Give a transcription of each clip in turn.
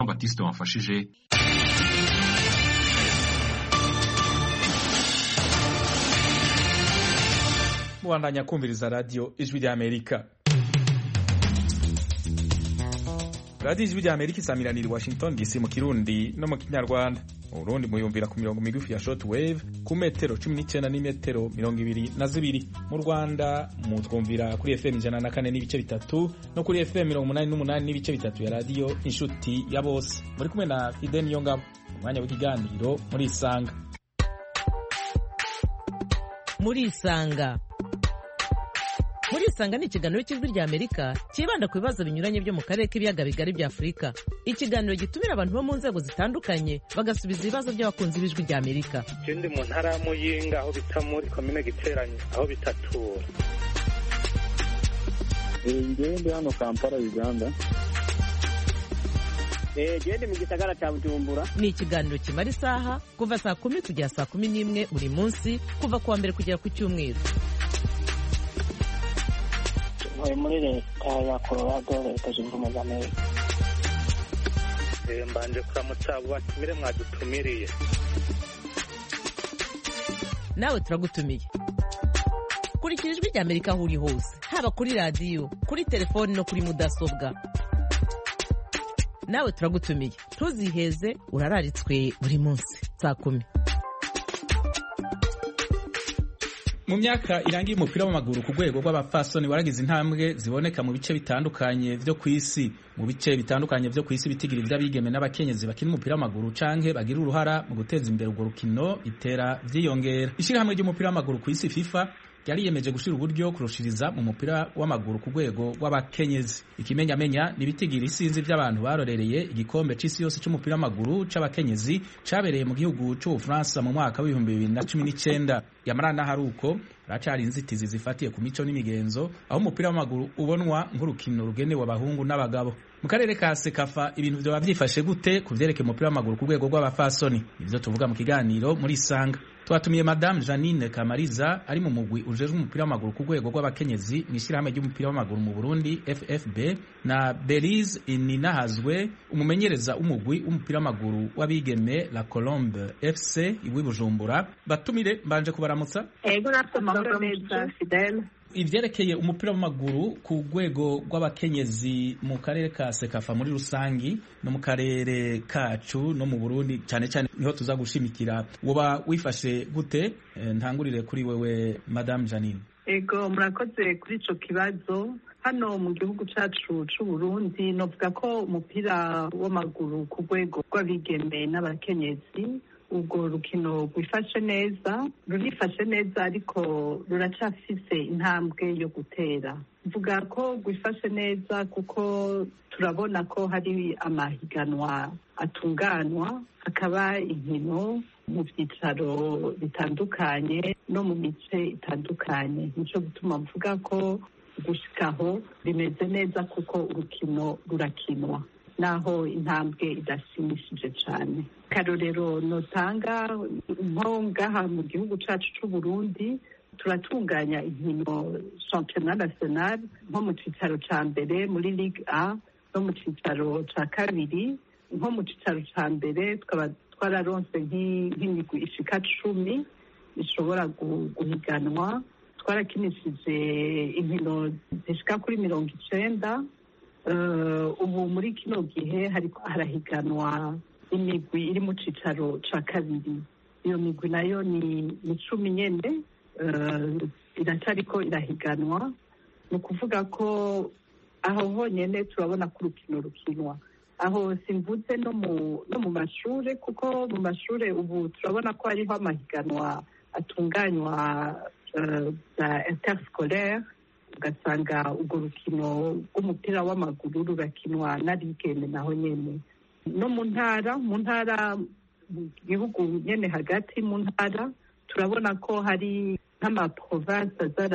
Baptiste wamfashije. Mubandanya kumviriza radio Ijwi rya Amerika. Radio Ijwi rya Amerika isamiranira i Washington DC mu Kirundi no mu Kinyarwanda. Mu Burundi muyumvira ku mirongo migufi ya shortwave ku metero 19 n'imetero 22. Mu Rwanda mutwumvira kuri FM 104 n'ibice bitatu no kuri FM 88 n'ibice bitatu ya radio Inshuti ya Bose. Muri kumwe na Fidel Niyongabo. Umwanya w'ikiganiro muri Isanga. Muri Isanga ni ikiganiro cy'Ijwi rya Amerika kibanda ku bibazo binyuranye byo mu karere k'ibiyaga bigari bya Afurika. Ikiganiro gitumira abantu bo mu nzego zitandukanye bagasubiza ibibazo by'abakunzi b'Ijwi rya Amerika. Ikindi mu ntara ya Muyinga aho bita muri komine Giteranye aho bitatura. Ngende hano Kampala Uganda. Gende mu gisagara cya Bujumbura. Ni ikiganiro kimara isaha kuva saa 10 kugera saa 11 buri munsi kuva kuwa mbere kugera ku Cyumweru. Muri leta ya Colorado leta zunze ubumwe za Amerika. Mbanje kuramutsa batumire mwadutumiriye. Nawe turagutumiye. Kurikira Ijwi rya Amerika aho uri hose, haba kuri radio, kuri telefone no kuri mudasobwa. Nawe turagutumiye. Ntuziheze, urararitswe buri munsi saa 10. Mu myaka irangiye umupira w'amaguru ku rwego rw'abapfasoni waragize intambwe ziboneka mu bice bitandukanye byo kw'isi. Mu bice bitandukanye byo kw'isi bitigiri by'abigeme n'abakenyezi bakina umupira w'amaguru canke bagira uruhara mu guteza imbere urwo rukino itera vyiyongera. Ishirahamwe ry'umupira w'amaguru kw'isi FIFA yariyemeje gushira uburyo kurushiriza mu mupira w'amaguru ku rwego rw'abakenyezi. Ikimenyamenya nibitigiri isinzi by'abantu barorereye igikombe c'isi yose c'umupira w'amaguru c'abakenyezi cabereye mu gihugu c'Ubufaransa mu mwaka wa 2019. Yamarana haruko racari inzitizi zifatiye ku mico n'imigenzo aho umupira w'amaguru ubonwa nk'urukino rugenewe abahungu n'abagabo. Mu karere ka Sekafa ibintu byo bavyifashe gute kuvyerekeye umupira w'amaguru ku rwego rw'abafasoni? Ivyo tuvuga mu kiganiro muri Isanga. Twatumiye Madame Janine Kamariza ari mu mugwi ujejwe umupira w'amaguru ku rwego rw'abakenyezi mw'ishirahamwe ry'umupira w'amaguru mu Burundi FFB, na Belize Ininahazwe umumenyereza umugwi w'umupira w'amaguru w'abigeme La Colombe FC iwi Bujumbura. Batumire mbanje kubaramutsa. Ego natwe mahoro neza Fidel. Ivyerekeye umupira w'amaguru ku rwego rw'abakenyezi mu karere ka Sekafa muri rusangi no mu karere kacu no mu Burundi cyane cyane niho tuza gushimikira, woba wifashe gute? Ntangurire kuri wewe Madame Janine. Ego murakoze kuri ico kibazo. Hano mu gihugu cacu c'u Burundi novuga ko umupira w'amaguru ku rwego rw'abigeme n'abakenyezi ubwo rukino rwifashe neza, rurifashe neza ariko ruracafise intambwe yo gutera. Mvuga ko rwifashe neza kuko turabona ko hari amahiganwa atunganwa, hakaba inkino mu byicaro bitandukanye no mu mice itandukanye. Nico gutuma mvuga ko gushikaho bimeze neza kuko urukino rurakinwa naho intambwe idashimishije cyane. Karorero notanga nko ngaha mu gihugu cacu c'u Burundi turatunganya inkino championnat national nko mu cicaro ca mbere muri Ligue A no mu cicaro ca kabiri. Nko mu cicaro ca mbere tukaba twararonse nk'imigwi ishika 10 ishobora guhiganwa. Twarakinishije inkino zishika kuri 90. Ubu muri kino gihe harahiganwa imigwi iri mu cicaro ca kabiri. Iyo migwi nayo ni 10 nyene iracariko irahiganwa. Ni ukuvuga ko aho honyene turabona ko urukino rukinwa. Aho simvuze no mu mashure kuko mu mashure ubu turabona ko hariho amahiganwa atunganywa za interscolaire, ugasanga urwo rukino rw'umupira w'amaguru rurakinwa n'abigeme naho nyene. No mu ntara mu gihugu nyene hagati mu ntara turabona ko hari nk'amaprovince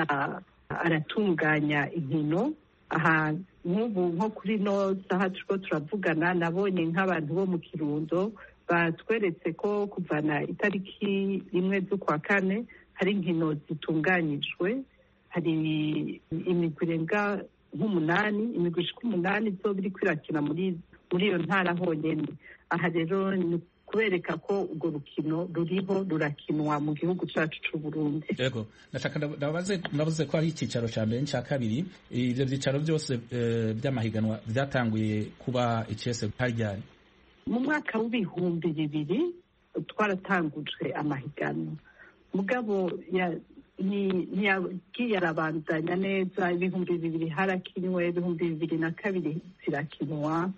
aratunganya inkino. Aha nk'ubu nko kuri no saha turiko turavugana nabonye nk'abantu bo mu Kirundo batweretse ko kuvana itariki 1 z'ukwa kane hari inkino zitunganyijwe. Hari imigwi irenga nk'umunani, imigwi ishika 8 izoba iriko irakina muri muri iyo ntara honyine. Aha rero ni kubereka ko urwo rukino ruriho rurakinwa mu gihugu cyacu cy'u Burundi. Yego, ndashaka ndabaze ko ari icyicaro cya mbere n'icya kabiri. Ibyo byicaro byose by'amahiganwa byatanguye kuba icese ryari? Mu mwaka w'ibihumbi 2000 twaratangujwe amahiganwa, mugabo ntiyagiye arabandanya neza. 2000 harakinwe, 2002 zirakinwa,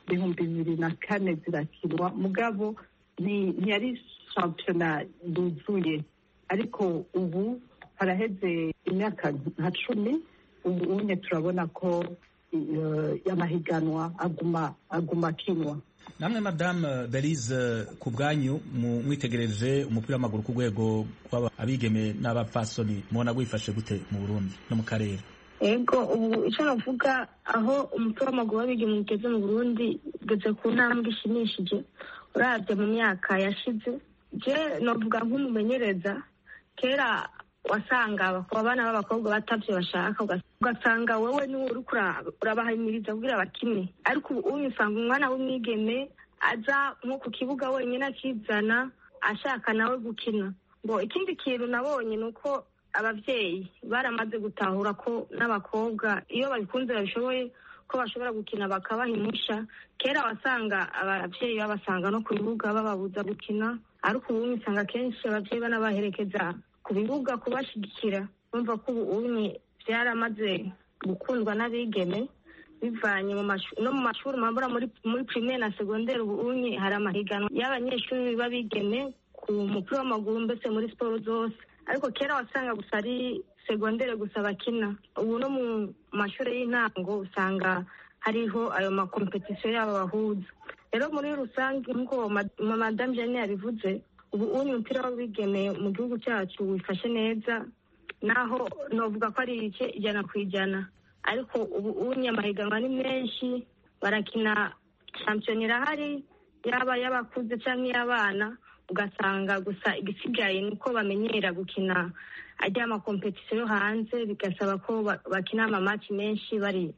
2004 zirakinwa, mugabo ntiyari shampiyona yuzuye. Ariko ubu haraheze imyaka nka 10, ubu unye turabona ko amahiganwa aguma akinwa. Namwe Madame Belize, ku bwanyu mwitegereje umupira w'amaguru ku rwego rw'abigeme n'abapfasoni, mubona wifashe gute mu Burundi no mu karere? Ego, ubu icyo navuga, aho umupira w'amaguru w'abigeme ugeze mu Burundi ugeze ku ntambwe ishimishije uravye mu myaka yashize. Je novuga nk'umumenyereza, kera wasanga abana b'abakobwa batavye bashaka, ugasanga wewe niwe uriko urabahimiriza kugira bakine. Ariko ubu usanga umwana w'umwigeme aza nko ku kibuga wenyine akizana ashaka nawe gukina. Ngo ikindi kintu nabonye ni uko abavyeyi baramaze gutahura ko n'abakobwa iyo babikunze babishoboye ko bashobora gukina bakabahimusha. Kera wasanga abavyeyi babasanga no ku bibuga bababuza gukina, ariko ubu usanga kenshi abavyeyi banabaherekeza ku bibuga kubashigikira. Bumva ko ubu byaramaze gukundwa n'abigeme bivanye no mu mashuri mabura muri primaire na secondaire. Ubu hari amahiganwa y'abanyeshuri b'abigeme ku mupira w'amaguru, mbese muri siporo zose. Ariko kera wasanga gusa ari secondaire gusa bakina. Ubu no mu mashuri y'intango usanga hariho ayo makompetisiyo yabo bahuza. Rero muri rusange nk'uko Madame Jeanne yabivuze, ubu umupira w'abigeme mu gihugu cyacu wifashe neza, naho novuga ko ari igice 100%. Ariko ubu amahiganwa ni menshi, barakina shampiyona irahari, yaba y'abakuze cyangwa iy'abana. Ugasanga gusa igisigaye ni uko bamenyera gukina ajya amakompetisiyo yo hanze, bigasaba ko bakina amamaci menshi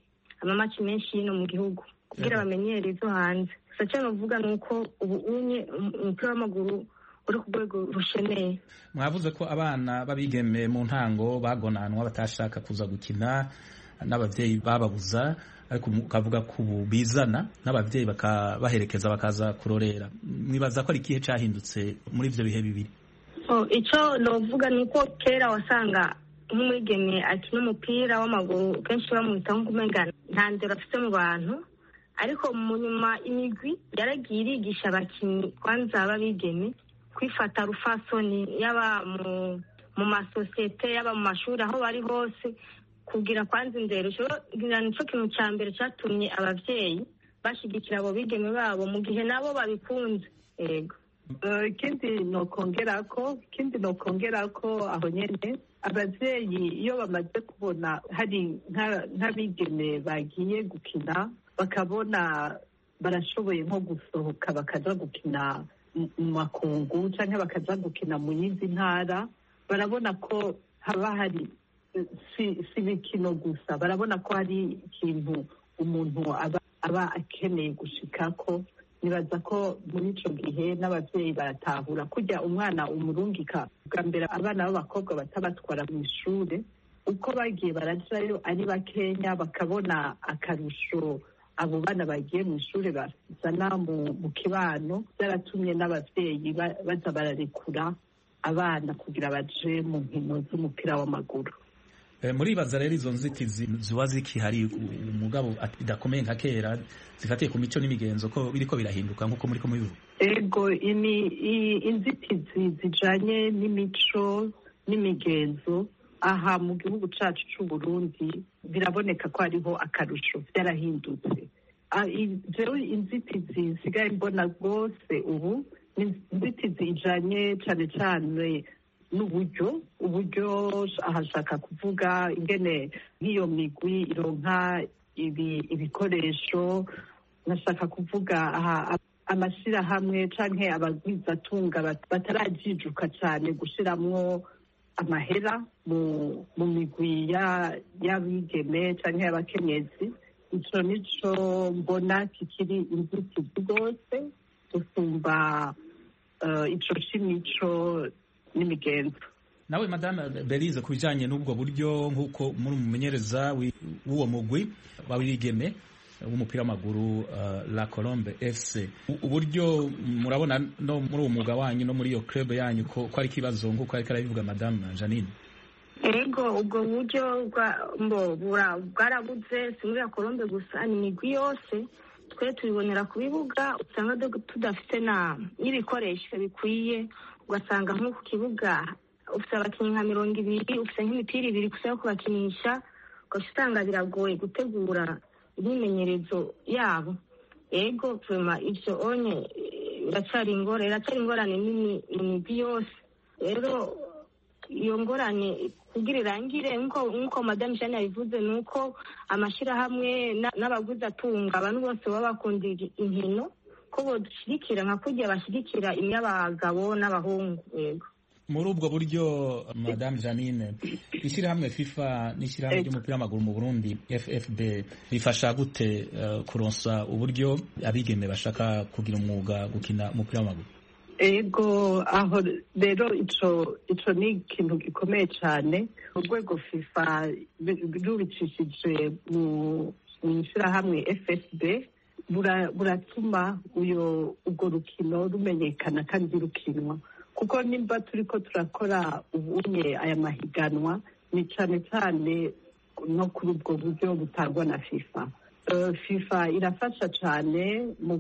no mu gihugu kugira bamenyere izo hanze. Gusa cyo novuga ni uko ubu umupira w'amaguru uri ku rwego rushemeye. Mwavuze ko abana babigeme mu ntango bagonanwa batashaka kuza gukina n'abavyeyi bababuza, ariko ukavuga ko ubu bizana n'abavyeyi bakabaherekeza bakaza kurorera. Mwibaza ko ari ikihe cyahindutse muri ivyo bihe bibiri? Icyo novuga ni uko kera wasanga nk'umwigeme akina umupira w'amaguru kenshi bamwita nk'umenga nta ndero afite mu bantu, ariko mu nyuma imigwi yaragiye irigisha abakinnyi kwanza b'abigeme kwifata rufasoni, yaba mu masosiyete yaba mu mashuri aho bari hose, kugira kwanza indero. Nico kintu cya mbere cyatumye abavyeyi bashigikira abo bigeme babo mu gihe nabo babikunze. Yego, ikindi nokongera ko aho nyene abavyeyi iyo bamaze kubona hari nk'abigeme bagiye gukina, bakabona barashoboye nko gusohoka bakaza gukina mu makungu cyangwa bakaza gukina mu yindi ntara, barabona ko haba hari si imikino gusa, barabona ko hari ikintu umuntu aba akeneye gushikako. Nibaza ko muri ico gihe n'abavyeyi baratahura kujya umwana umurungika bwa mbere. Abana b'abakobwa batabatwara mu ishure, uko bagiye barajayo ari bakenya, bakabona akarusho abo bana bagiye mu ishure bazana mu kibano, byaratumye n'abavyeyi baza bararekura abana kugira baje mu nkino z'umupira w'amaguru. Muribaza rero izo nzitizi ziba zikihari umugabo bidakomeye nka kera, zifatiye ku mico n'imigenzo ko biriko birahinduka nk'uko muri ko mubivuga? Ego, inzitizi zijanye n'imico n'imigenzo aha mu gihugu cacu c'u Burundi biraboneka ko hariho akarusho, byarahindutse. Inzitizi nsigaye mbona rwose ubu ni inzitizi ijanye cane cane n'uburyo ahashaka kuvuga ingene nk'iyo migwi ironka ibikoresho. Nashaka kuvuga amashirahamwe canke abagwizatunga batarajijuka cane gushiramwo amahera mu migwi y'abigeme canke y'abakenyezi. ico nico mbona kikiri inzitizi rwose gusumba ico c'imico n'imigenzo. nawe madame Belize ku bijanye n'ubwo buryo nk'uko muri umumenyereza w'uwo mugwi w'abigeme w'umupira w'amaguru La Colombe FC, uburyo murabona no muri uwo mwuga wanyu no muri iyo club yanyu ko ari ikibazo nk'uko ariko arabivuga madame Janine? Ego ubwo buryo bwarabuze si muri La Colombe gusa, ni imigwi yose twe tubibonera ku bibuga, usanga tudafite n'ibikoresho bikwiye, ugasanga nko ku kibuga ufite abakinnyi nka 200, ufite nk'imipira 2 gusa yo kubakinisha, ugasanga biragoye gutegura imyimenyerezo yabo. Ego vraiment ivyo onye iracyari ingorane nini imigwi yose. Rero iyo ngorane kugira irangire nk'uko madame Jeanne yabivuze, nuko amashirahamwe n'abaguzi atunga abantu bose baba bakunda inkino ko bodushyigikira nka kurya bashyigikira imy'abagabo n'abahungu. Yego muri ubwo buryo madame Janine, ishyirahamwe FIFA n'ishyirahamwe ry'umupira w'amaguru mu Burundi FFB bifasha gute kuronsa uburyo abigeme bashaka kugira umwuga gukina umupira w'amaguru? Ego aho rero ico ni ikintu gikomeye cyane. Urwego FIFA rubicishije mu ishyirahamwe FFB buratuma urwo rukino rumenyekana kandi rukinwa, kuko nimba turiko turakora ubunye aya mahiganwa ni cyane cyane no kuri ubwo buryo butangwa na FIFA. FIFA irafasha cyane mu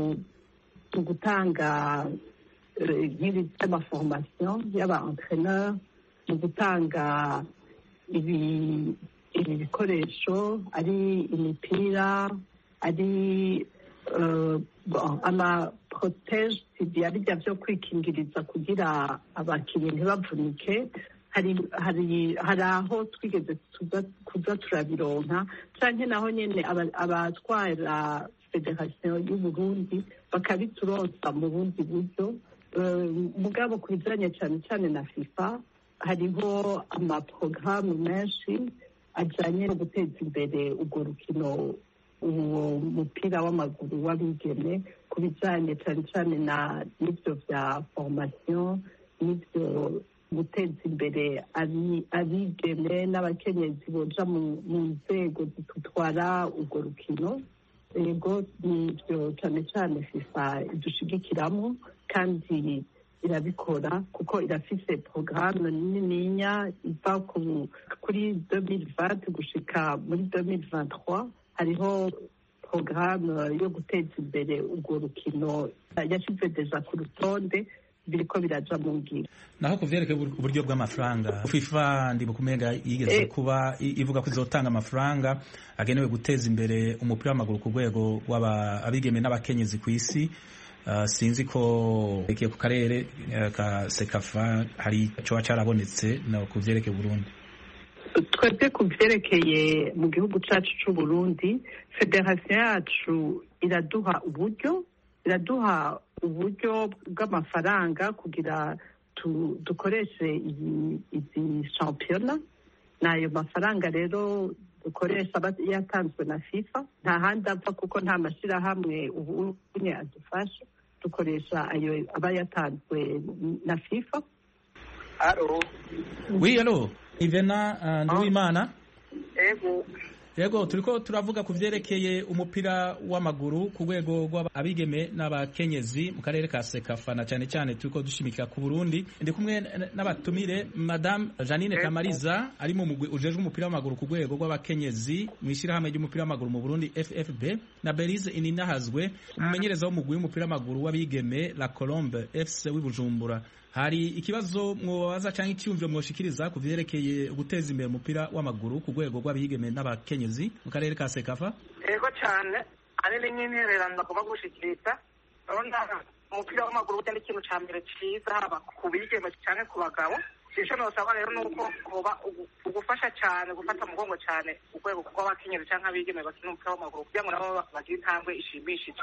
gutanga nk'ibi by'amaformation y'aba-entraîneur, mu gutanga ibi bikoresho, ari imipira, ari amaprotege bijya byo kwikingiriza kugira abakinnyi ntibavunike. hari aho twigeze kuza turabironka, canke naho nyene abatwara federation y'Uburundi bakabituronsa mu bundi buryo. Mugabo ku bijanye cyane cyane na FIFA hariho amaprograme menshi ajanye no guteza imbere urwo rukino, uwo mupira w'amaguru w'abigeme, ku bijanye cyane cyane n'ivyo vya formation, n'ivyo guteza imbere abigeme n'abakenyezi boja mu nzego zitutwara urwo rukino. Ego nivyo cyane cyane FIFA idushigikiramwo kandi irabikora, kuko irafise programme nininya iva kuri 2020 gushika muri 2023. hariho programme yo guteza imbere urwo rukino yashize deja ku rutonde, biriko biraja mu ngiro. Naho kuvyerekeye uburyo bw'amafaranga, FIFA ndi bukumenga yigeze kuba ivuga ko izotanga amafaranga agenewe guteza imbere umupira w'amaguru ku rwego rw'abigeme n'abakenyezi ku isi. Sinzi ko ku karere ka Sekafa hari ico carabonetse no kuvyerekeye Burundi. Twebwe ku vyerekeye mu gihugu cacu c'u Burundi, federation yacu iraduha uburyo bw'amafaranga kugira dukoreshe izi shampiyona. N'ayo mafaranga rero dukoresha yatanzwe na FIFA, nta handi apfa kuko nta mashirahamwe ubu unye adufasha, dukoresha ayo aba yatanzwe na FIFA. Oui, allo Ivena Nduwimana. Yego turiko turavuga ku vyerekeye umupira w'amaguru ku rwego rw'abigeme n'abakenyezi mu karere ka Sekafa, na cyane cyane turiko dushimikira ku Burundi. Ndi kumwe n'abatumire Madame Janine Kamariza ari mu mugwi ujejwe umupira w'amaguru ku rwego rw'abakenyezi mu ishyirahamwe ry'umupira w'amaguru mu Burundi FFB, na Belize Ininahazwe umumenyereza w'umugwi w'umupira w'amaguru w'abigeme La Colombe FC w'Ibujumbura. Hari ikibazo mwobaza canke icyumviro mwoshikiriza ku vyerekeye guteza imbere umupira w'amaguru ku rwego rw'abigeme n'abakenyezi mu karere ka Sekafa? Ego cyane, ari n'intererano kuba gushikiriza. Urabona umupira w'amaguru utari ikintu ca mbere ciza haba ku bigeme canke ku bagabo. Ico nosaba rero nuko kuba ugufasha cyane, gufata umugongo cyane urwego rw'abakenyezi canke abigeme bakina umupira w'amaguru kugira ngo nabo bagire intambwe ishimishije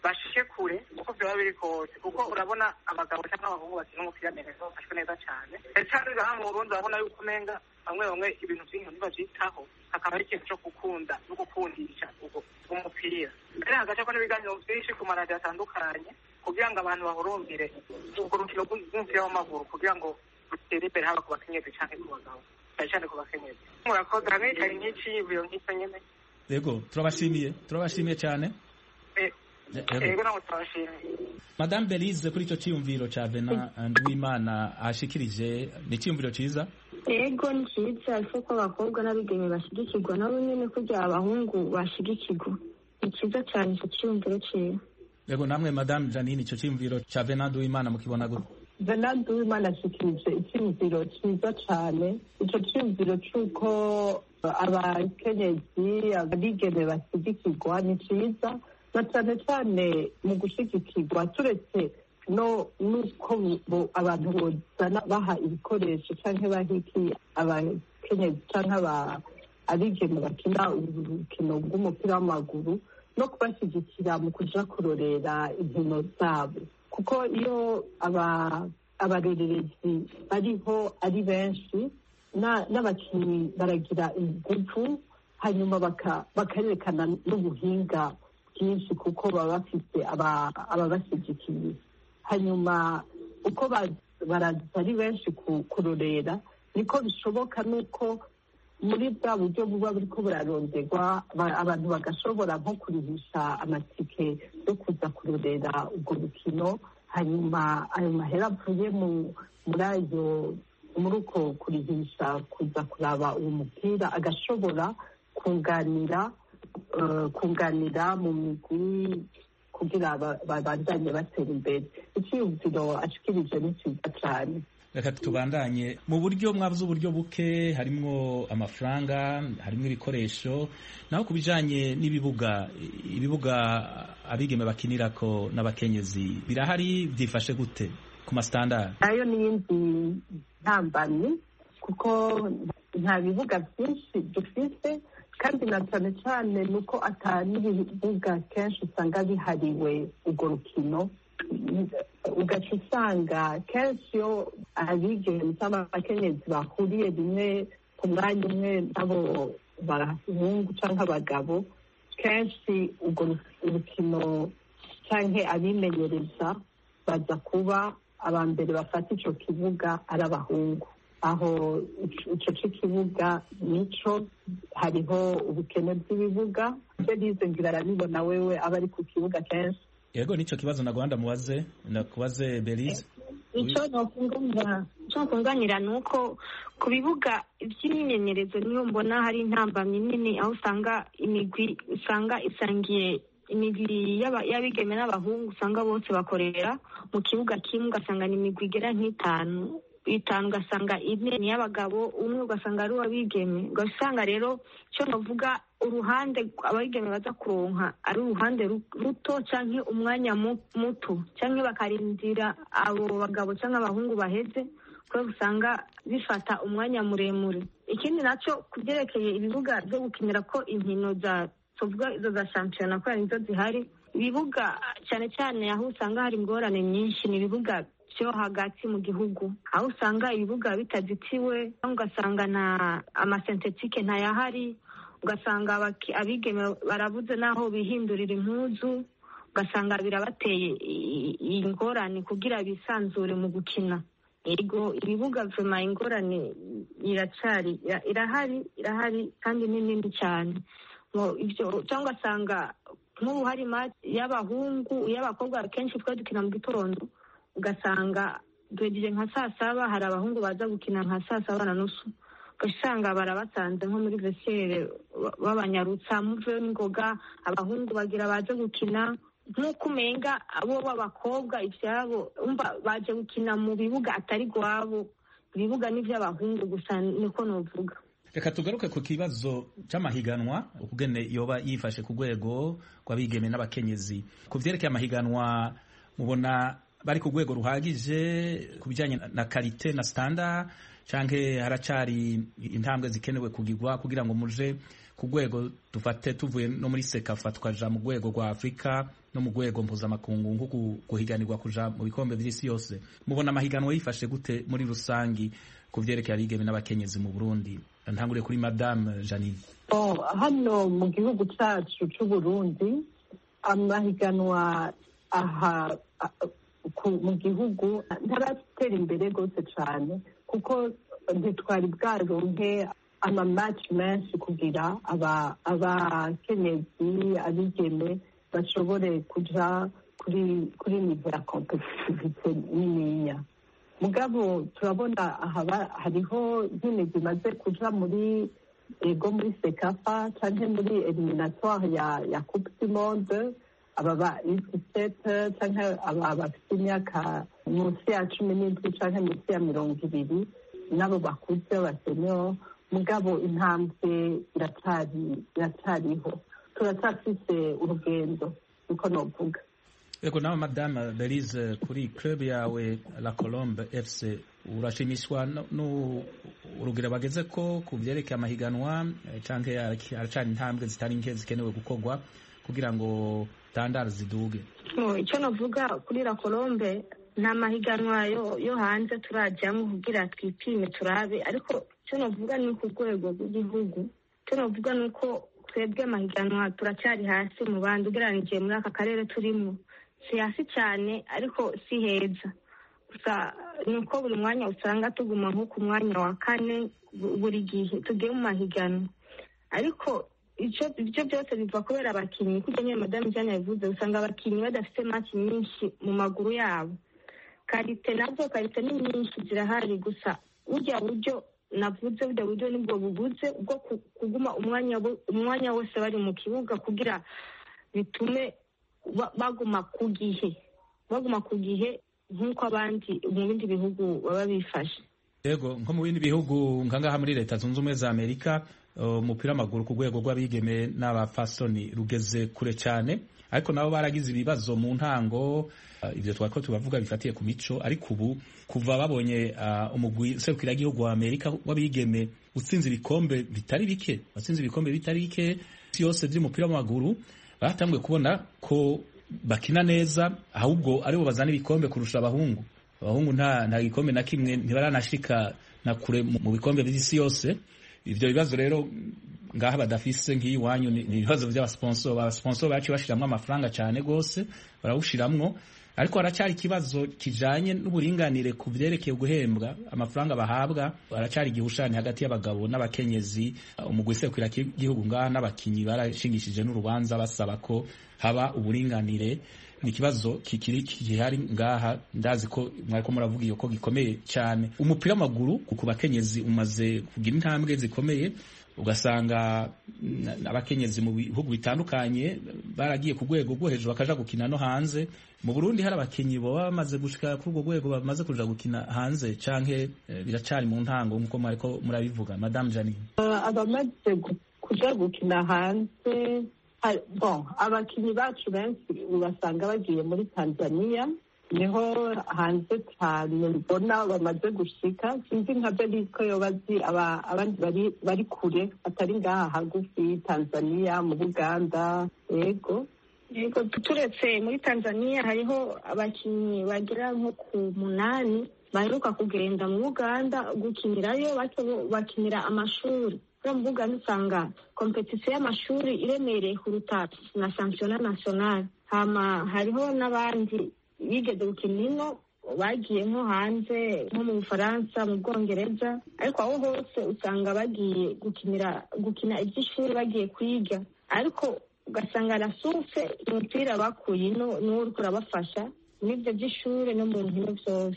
bashike kure uko byaba biri kose, kuko urabona abagabo cyangwa abahungu bakina umupira neza bafashwe neza cyane cyane ngaha mu Burundi. urabona yuko umenga bamwe ibintu by'inkino bavyitaho, hakaba ari ikintu cyo gukunda no gukundisha umupira. Mbere hagaca ko n'ibiganiro byinshi ku maradiyo atandukanye kugira ngo abantu bahurumbire urwo rukino rw'umupira w'amaguru kugira ngo rutere imbere, haba ku bakenyezi cyane ku bagabo, cyane ku bakenyezi. Murakoze hamwe cyane nk'iciyumviro nk'icyo nyene. Yego, turabashimiye cyane. Yego nawe turabashimiye. Madame Belize, kuri icyo cyiyumviro cya Venant Nduwimana ashikirije, ni icyiyumviro cyiza? Yego ni cyiza, ariko ko abakobwa n'abigeme bashyigikirwa nabo nyine kugira abahungu bashyigikirwa. Ni cyiza cyane icyo cyiyumviro cyiza. Yego, namwe Madame Janine, icyo cyiyumviro cya Venant Nduwimana mukibona gute? Venant Nduwimana ashikirije icyiyumviro cyiza cyane. Icyo cyiyumviro cy'uko abakenyezi abigeme bashyigikirwa ni cyiza, na cyane cyane mu gushyigikirwa turetse nuko abantu bozana baha ibikoresho cyangwa bahiki abakenyezi cyangwa abigeme bakina urukino rw'umupira w'amaguru, no kubashyigikira mu kuja kurorera inkino zabo, kuko iyo abarorerezi bariho ari benshi n'abakinnyi baragira ingufu, hanyuma bakarerekana n'ubuhinga bwinshi kuko baba bafite ababashyigikiye. Hanyuma uko baraza ari benshi kurorera, niko bishoboka nuko muri bwa buryo buba buriko buraronderwa abantu bagashobora nko kurihisha amatike yo kuza kurorera urwo rukino, hanyuma ayo mahera avuye muri uko kurihisha kuza kuraba uwo mupira agashobora kunganira mu migwi kugira babandanye batera imbere. Icyiyumviro ashikirije ni cyiza cyane. Reka tubandanye. Mu buryo mwavuze uburyo buke, harimwo amafaranga, harimwo ibikoresho, naho ku bijanye n'ibibuga abigeme bakinirako n'abakenyezi birahari, byifashe gute ku mastandard? Ayo n'iyindi ntambamyi, kuko nta bibuga byinshi dufise, kandi na cyane cyane nuko atari ibibuga kenshi usanga bihariwe urwo rukino. Ugaca usanga kenshi iyo abigeme cyangwa abakenyezi bahuriye rimwe ku mwanya umwe n'abo bahungu cyangwa abagabo, kenshi urwo urukino cyangwa abimenyereza baza kuba aba mbere bafata icyo kibuga ari abahungu. Aho icyo kibuga nico hariho ubukene bw'ibibuga. Belize ngira arabibona wewe aba ari ku kibuga kenshi. Yego, nico kibazo nagwanda nakubaze Belize. Icyo nokunganira nuko ku bibuga by'imyimenyerezo niyo mbona hari intambamyi nini, aho usanga imigwi isangiye imigwi y'abigeme n'abahungu, usanga bose bakorera mu kibuga kimwe, ugasanga ni imigwi igera nk'itanu, ugasanga ine ni y'abagabo, umwe ugasanga ari uw'abigeme. Ugasanga rero icyo navuga, uruhande abigeme baza kuronka ari uruhande ruto cyangwa umwanya muto, cyangwa bakarindira abo bagabo cyangwa abahungu baheze, kuko usanga bifata umwanya muremure. Ikindi nacyo kubyerekeye ibibuga byo gukinira ko inkino za shampiyona, kubera nizo zihari, ibibuga cyane cyane aho usanga hari ingorane nyinshi ni ibibuga byo hagati mu gihugu, aho usanga ibibuga bitazitiwe, ugasanga na amasentetike ntayahari, ugasanga abigeme barabuze n'aho bihindurira impuzu, ugasanga birabateye ingorane kugira bisanzure mu gukina. Ego ibibuga vuma ingorane irahari kandi ni nini cyane. Ibyo cyangwa asanga nk'ubu hari y'abahungu y'abakobwa kenshi twe dukina mu gitondo, ugasanga duhejeje nka 7:00 hari abahungu baza gukina nka 7:30, ugasanga barabasanze nko muri vestiaire babanyarutsa muve n'ingoga, abahungu bagira baje gukina nk'uko umenga abo b'abakobwa ivyabo umva baje gukina mu bibuga atari gwabo, ibibuga n'ivy'abahungu gusa, niko novuga. Reka tugaruke ku kibazo c'amahiganwa ukugene yoba yifashe ku rwego rw'abigeme n'abakenyezi. Ku vyerekeye amahiganwa, mubona bari ku rwego ruhagije ku bijyanye na karite na standard, canke haracari intambwe zikenewe kugirwa kugira ngo muje ku rwego dufate tuvuye no muri Sekafa tukaja mu rwego rwa Afrika no mu rwego mpuzamakungu nko guhiganirwa kuja mu bikombe vy'isi yose, mubona amahiganwa yifashe gute muri rusangi ku vyerekeye abigeme n'abakenyezi mu Burundi? Ntangure kuri Madame Janine. Hano mu gihugu cacu c'Uburundi amahiganwa aha mu gihugu ntaratera imbere rwose cyane, kuko ntitwari bwaronke amamatch menshi kugira abakenyezi abigeme bashobore kuja kuri nivo ya competitivite niniya. Mugabo turabona hariho nyine zimaze kuja muri Sekafa canke muri eliminatoire ya Coupe du Monde, aba U17 canke aba bafite imyaka munsi ya 17 canke munsi ya 20 nabo bakuze abasenyo. Mugabo intambwe iracyariho, turacyafise urugendo niko novuga. Yego, nawe Madame Belize, kuri club yawe La Colombe FC urashimishwa urugero bageze ko ku vyerekeye amahiganwa canke aracana intambwe zitari nke zikenewe gukorwa kugira ngo standard ziduge? Icyo navuga kuri La Colombe, nta mahiganwa yo hanze turajyamo kugira twipime turabe, ariko icyo navuga ni ku rwego rw'igihugu, icyo navuga ni uko twebwe amahiganwa turacyari hasi mu bandi ugereranije muri aka karere turimo. Si hasi cyane ariko si heza, gusa ni uko buri mwanya usanga tuguma nko ku mwanya wa 4 buri gihe tugiye mu mahiganwa. Ariko ibyo byose biva kubera abakinnyi, kuko nyine Madame Jeanne yavuze, usanga abakinnyi badafite match nyinshi mu maguru yabo. Karite ni nyinshi zirahari, gusa burya buryo navuze, burya buryo nibwo bubuze bwo kuguma umwanya wose bari mu kibuga kugira bitume baguma ku gihe nk'uko abandi mu bindi bihugu baba bifashe. Yego, nko mu bindi bihugu nkangaha muri Leta Zunze Ubumwe za Amerika umupira w'amaguru ku rwego rw'abigeme n'abafasoni rugeze kure cyane, ariko nabo baragize ibibazo mu ntango. Ibyo twako tubavuga bifatiye ku mico, ariko ubu kuva babonye umugwi userukira igihugu wa Amerika w'abigeme utsinze ibikombe bitari bike, yose by'umupira w'amaguru, batangiye kubona ko bakina neza, ahubwo aribo bazana ibikombe kurusha abahungu. Abahungu nta gikombe na kimwe ntibaranashika na kure mu bikombe by'isi yose. Ibyo bibazo rero ngaha badafise nk'iwanyu ni ibibazo by'abasponsor. Abasponsor bacu bashiramwe amafaranga cyane gose, barawushiramwo, ariko haracyari ikibazo kijanye n'uburinganire ku vyerekeye guhembwa amafaranga bahabwa. Haracyari igihushani hagati y'abagabo n'abakenyezi. Umugwi userukira igihugu ngaha n'abakinyi barashingishije n'urubanza basaba ko haba uburinganire. Ni ikibazo kihari ngaha, ndazi ko mwariko muravuga iyo ko gikomeye cyane. Umupira w'amaguru ku bakenyezi umaze kugira intambwe zikomeye, ugasanga abakenyezi mu bihugu bitandukanye baragiye ku rwego rwo hejuru bakaja gukina no hanze. Mu Burundi hari abakinyi baba bamaze gushika kuri urwo rwego bamaze kuja gukina hanze, canke biracari mu ntango nkuko mwariko murabivuga Madame Janine? Abamaze kuja gukina hanze, abakinyi bacu benshi ubasanga bagiye muri Tanzania, niho hanze cyane mbona bamaze gushika. Sinzi nka Beliko yobazi abandi bari kure atari ngaha hagufi, Tanzania, mu Buganda. Yego, turetse muri Tanzania hariho abakinyi bagera nko ku 8 baheruka kugenda mu Uganda gukinirayo, bakinira amashuri. Mu Buganda usanga kompetisiyo y'amashuri iremereye kuruta na shampiyona nationale. Hariho n'abandi bigeze gukina ino bagiye nko hanze, nko mu Bufaransa, mu Bwongereza, ariko aho hose usanga bagiye gukina iby'ishuri, bagiye kwiga, ariko ugasanga rasufse umupira bakuye ino niwo uriko urabafasha n'ibyo by'ishuri no mu nkino byose.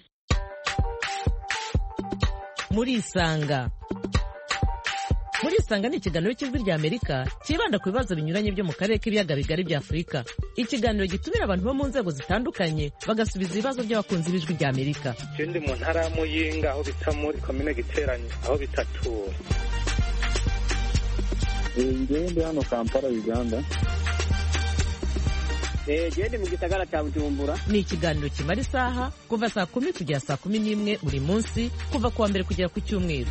Murisanga ni ikiganiro cy'Ijwi rya Amerika kibanda ku bibazo binyuranye byo mu karere k'ibiyaga bigari bya Afurika. Ikiganiro gitumira abantu bo mu nzego zitandukanye bagasubiza ibibazo by'abakunzi b'Ijwi rya Amerika. Ndi mu ntara ya Muyinga, aho bita muri komine Giteranyi, aho bita Tura. Ndi hano Kampala, Uganda. Ndi mu gisagara cya Bujumbura. Ni ikiganiro kimara isaha kuva saa 10 kugera saa 11 buri munsi, kuva kuwa mbere kugera ku cyumweru.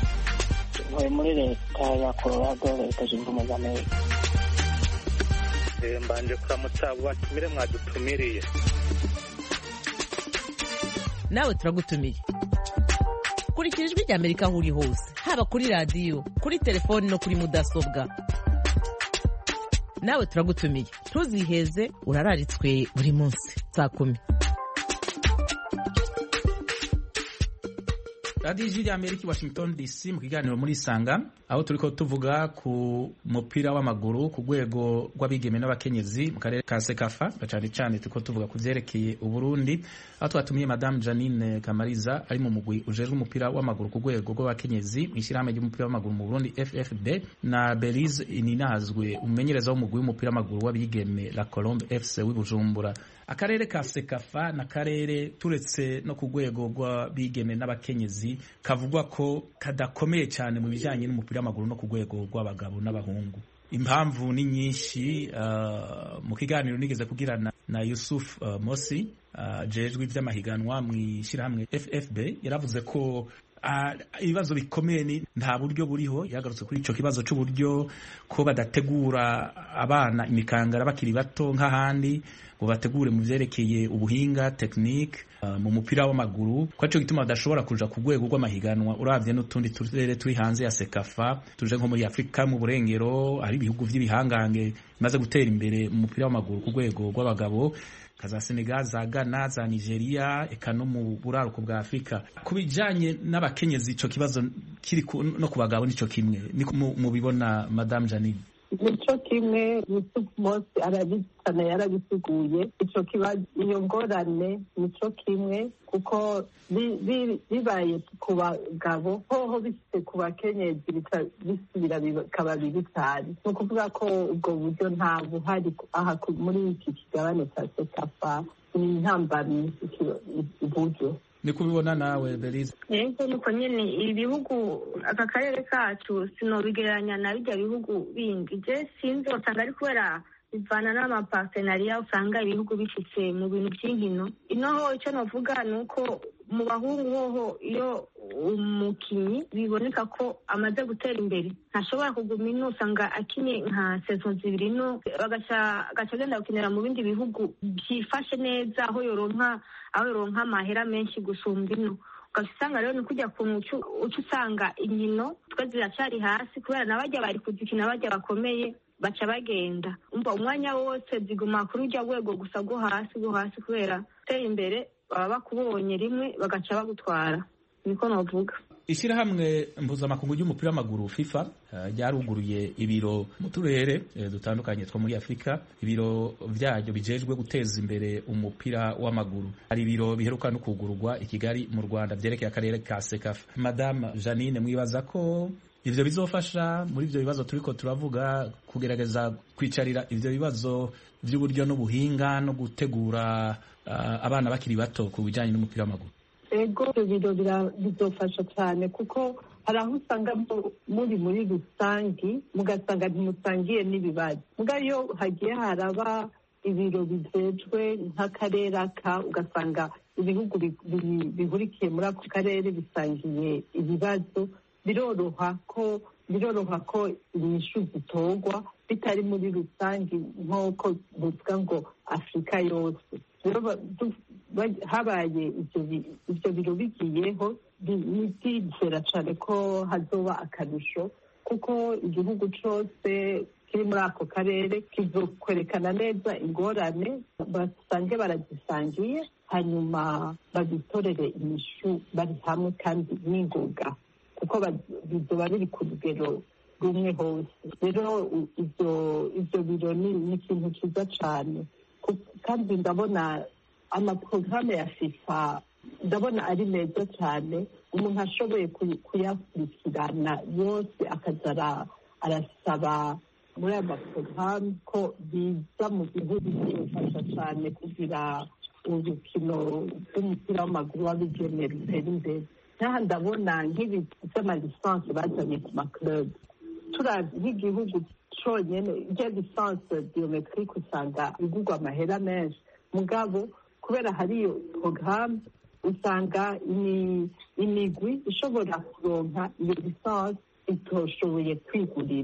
Muri Leta ya Colorado, Leta Zunze Ubumwe za Amerika. mbanje kuramutsa abo batumire mwadutumiriye. nawe turagutumiye. Kurikira Ijwi ry'Amerika aho uri hose, haba kuri radiyo, kuri telefoni no kuri mudasobwa. Nawe turagutumiye, ntuziheze, urararitswe buri munsi saa 10. radiyo Ijwi ry'Amerika i Washington DC mu kiganiro muri Isanga, aho turiko tuvuga ku mupira w'amaguru ku rwego rw'abigeme n'abakenyezi mu karere ka Sekafa, cyane cyane turiko tuvuga ku vyerekeye Uburundi, aho twatumiye Madame Janine Kamariza ari mu mugwi ujejwe umupira w'amaguru ku rwego rw'abakenyezi mu ishyirahamwe ry'umupira w'amaguru mu Burundi FFB, na Belize Ininazwe umumenyereza w'umugwi w'umupira w'amaguru w'abigeme La Colombe FC w'Ibujumbura. Akarere ka Sekafa na karere turetse no ku rwego rw'abigeme n'abakenyezi kavugwa ko kadakomeye cyane mu bijyanye n'umupira w'amaguru no ku rwego rw'abagabo n'abahungu. Impamvu ni nyinshi. Mu kiganiro nigeze kugirana na Yusuf Mosi jejwe iby'amahiganwa mu ishyirahamwe FFB, yaravuze ko ibibazo bikomeye ni nta buryo buriho. Yagarutse kuri icyo kibazo cy'uburyo ko badategura abana imikangara bakiri bato nk'ahandi, ngo bategure mu vyerekeye ubuhinga technique mu mupira w'amaguru, ko cyo gituma badashobora kuja ku rwego rw'amahiganwa. Uravye n'utundi turere turi hanze ya Sekafa, tuje nko muri Afrika mu burengero, ari ibihugu vy'ibihangange bimaze gutera imbere mu mupira w'amaguru ku rwego rw'abagabo, kaza Senegal, za Ghana, za Nigeria, eka no mu buraruko bwa Afrika. Ku bijanye n'abakenyezi ico kibazo kiri no ku bagabo nico kimwe, ni mubibona Madame Janine? Nico kimwe. Yusuf Mosi arabitsana yarabisuguye ico kibazo, iyo ngorane nico kimwe, kuko bibaye ku bagabo hoho bifite ku bakenyezi bisubira bikaba bibi cyane. Ni ukuvuga ko ubwo buryo nta buhari aha muri iki kigabane cya Sekafa, ni intambamyi uburyo. Ni kubibona nawe Belize? Yego nuko nyene ibihugu aka karere kacu sinobigereranya na bijya bihugu bindi. Je sinzi usanga ari kubera bivana n'amapartenariya usanga ibihugu bifite mu bintu by'inkino. Inoho icyo navuga ni uko mu bahungu hoho iyo umukinyi biboneka ko amaze gutera imbere ntashobora kuguma ino, usanga akinye nka saison 2 no agaca agenda gukinira mu bindi bihugu byifashe neza, aho yoronka amahera menshi gusumba ino. Ugasanga rero ni kujya ku muco uca usanga inkino twe ziracyari hasi, kubera n'abajya bari kuzikina bajya bakomeye baca bagenda umva umwanya wose ziguma kuri ujya rwego gusa go hasi kubera tera imbere baba bakubonye rimwe bagaca bagutwara. Niko navuga. Ishyirahamwe mpuzamakungu ry'umupira w'amaguru FIFA ryaruguruye ibiro mu turere dutandukanye two muri Afrika. Ibiro byaryo bijejwe guteza imbere umupira w'amaguru, hari ibiro biheruka no kugururwa i Kigali mu Rwanda byerekeye akarere ka Sekafa. Madame Janine, mwibaza ko ivyo bizofasha muri ivyo bibazo turiko turavuga, kugerageza kwicarira ivyo bibazo by'uburyo n'ubuhinga no gutegura abana bakiri bato ku bijanye n'umupira w'amaguru? Ego ibyo biro bizofasha cyane, kuko hari aho usanga muri rusangi mugasanga ntimusangiye n'ibibazo. Muga iyo hagiye haraba ibiro bijejwe nk'akarere ugasanga ibihugu bihurikiye muri ako karere bisangiye ibibazo, biroroha ko inyishu zitorwa bitari muri rusangi nk'uko bivuga ngo Afrika yose. Habaye ibyo biro bigiyeho, nizera cyane ko hazoba akarusho, kuko igihugu cyose kiri muri ako karere kizokwerekana neza ingorane basange baragisangiye, hanyuma bazitorere inyishu bari hamwe kandi n'ingoga, kuko bizoba biri ku rugero rumwe hose. Rero ibyo biro ni ikintu cyiza cyane, kandi ndabona amaporogaramu ya FIFA ndabona ari meza cyane. Umuntu ashoboye kuyakurikirana yose akaza arasaba muri aya maporogaramu ko biza mu gihugu bifasha cyane kugira urukino rw'umupira w'amaguru w'abigeme rutera imbere. N'aha ndabona nk'ibi by'amalisansi bazanye ku maklub, turavye nk'igihugu conyene rya lisansi biometrique usanga igurwa amahera menshi, mugabo kubera hariyo porogaramu usanga imigwi ishobora kuronka iyo lisansi itoshoboye kwigurira.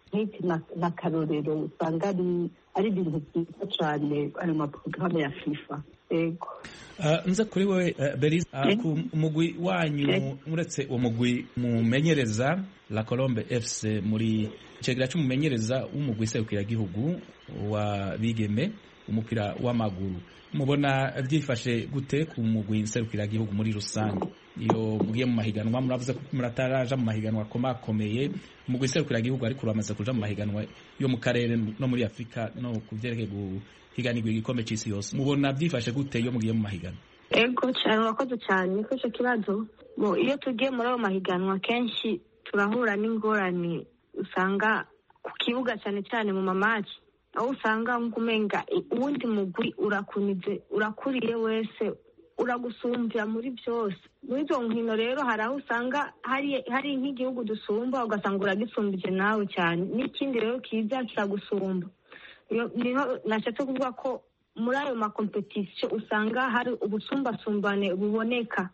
nk'iki n'akarorero usanga ari ibintu byiza cyane ayo maporogaramu ya FIFA. Yego. Nze kuri wowe Berize, ku mugwi wanyu uretse uwo mugwi mumenyereza La Colombe FC muri icegera cy'umumenyereza w'umugwi serukiragihugu wa bigeme umupira w'amaguru, mubona byifashe gute ku mugwi serukiragihugu muri rusange? Iyo mugiye mu mahiganwa, muravuze ko murataraja mu mahiganwa akomeye, umugwi serukiragihugu ariko uramaze kuja mu mahiganwa yo mu karere no muri Afrika no kuvyerekeye guhiganirwa igikombe c'isi yose, mubona byifashe gute iyo mugiye mu mahiganwa? Ego cyane, urakoze cyane kuri icyo kibazo. Iyo tugiye muri ayo mahiganwa kenshi turahura n'ingorane usanga ku kibuga cyane cyane mu mamaci, aho usanga ngumenga uwundi mugwi urakuriye wese uragusumbya muri byose. Muri izo nkino rero hari aho usanga hari nk'igihugu dusumba ugasanga uragisumbije nawe cyane, n'ikindi rero kiza kiragusumba. Niho nashatse kuvuga ko muri ayo makompetisiyo usanga hari ubusumbasumbane buboneka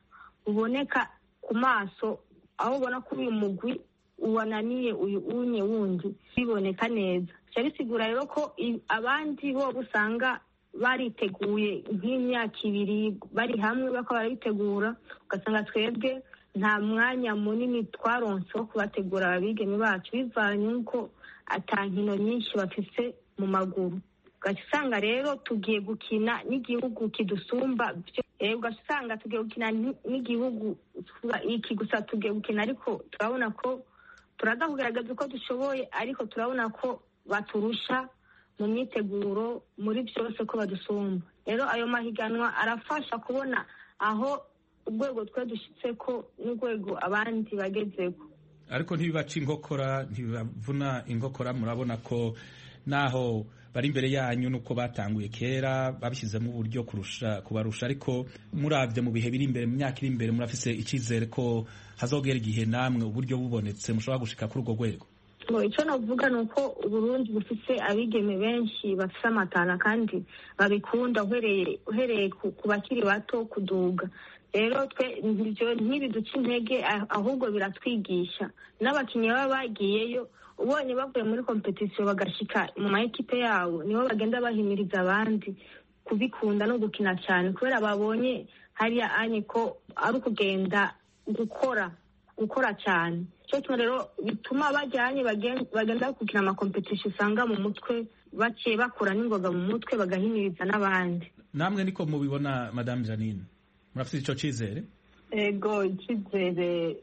ku maso, aho ubona ko uyu mugwi uwananiye uyu unye wundi biboneka neza. Bisigura rero ko abandi bo usanga bariteguye nk'imyaka 2 bari hamwe bakaba baritegura, ugasanga twebwe nta mwanya munini twaronse wo kubategura abigeme bacu bivanye n'uko atankino nyinshi bafise mu maguru. Ugasanga rero tugiye gukina n'igihugu kidusumba, ugasanga tugiye gukina n'igihugu iki gusa tugiye gukina, ariko turabona ko turaza kugaragaza uko dushoboye, ariko turabona ko baturusha mu myiteguro muri byose ko badusumba. Rero ayo mahiganwa arafasha kubona aho urwego twe dushyitse ko n'urwego abandi bagezeko, ariko ntibibaca inkokora, ntibibavuna inkokora. Murabona ko naho bari imbere yanyu nuko batanguye kera babishyizemo uburyo kubarusha, ariko muravye mu bihe biri imbere, mu myaka iri imbere, murafise icyizere ko hazogera igihe namwe uburyo bubonetse mushobora gushika kuri urwo rwego? Icyo navuga ni uko Uburundi bufise abigeme benshi bafise amatana kandi babikunda uhereye ku bakiri bato kuduga. Rero twe ntibiduca intege, ahubwo biratwigisha. N'abakinnyi baba bagiyeyo ubonye bavuye muri kompetisiyo bagashika mu maekipe yabo, nibo bagenda bahimiriza abandi kubikunda no gukina cyane, kubera babonye hariya anye ko ari ukugenda gukora cyane. Cyo rero bituma bajyanye bagenda gukina amakompetisiyo usanga mu mutwe baciye bakura n'ingoga mu mutwe bagahimiriza n'abandi. Namwe niko mubibona Madame Janine? Murafite icyo cyizere? Ego, icyizere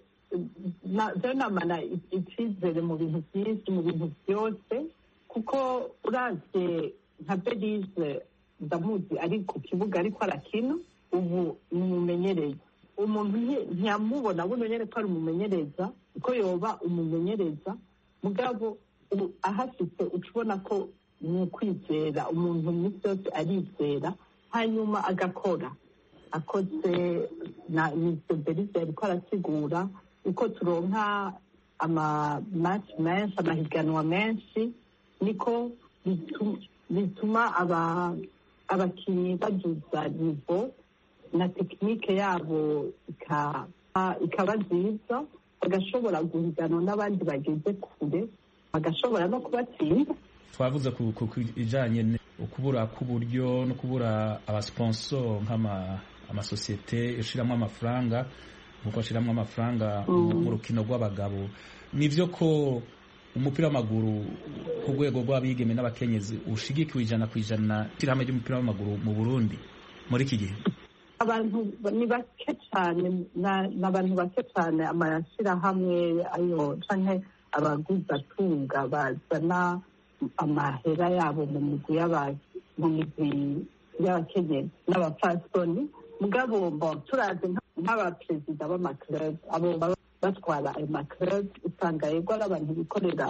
namana icyizere mu bintu byinshi, mu bintu byose, kuko uravye nka Berize ndamuzi ari ku kibuga ariko arakina, ubu ni umumenyereza. Umuntu ntiyamubona bumenyere ko ari umumenyereza, ko yoba umumenyereza, mugabo ahafite ucubona ko ni ukwizera. Umuntu mwisi yose arizera hanyuma agakora. Akoze na Mr. Berize ariko arasigura uko turonka match menshi, amahiganwa menshi, niko bituma abakinnyi baduza nivo na tekinike yabo ikaba nziza, bagashobora guhiganwa n'abandi bageze kure, bagashobora no kubatsinda. Twavuze ku ijanye ukubura k'uburyo no kubura abasponsor amasosiyete yashiramwo amafaranga, nkuko ashiramwo amafaranga mu rukino rw'abagabo. Nivyo ko umupira w'amaguru ku rwego rw'abigeme n'abakenyezi ushigikiwe 100% ishirahamwe ry'umupira w'amaguru mu Burundi muri iki gihe? Abantu ni bake cyane, n'abantu bake cyane amashyirahamwe ayo canke abaguzatunga bazana amahera yabo mu migwi y'abakenyezi n'abapfasoni. Mugabo turazi nk'abaperezida b'amaklub, abo batwara ayo maklub, usanga yego ari abantu bikorera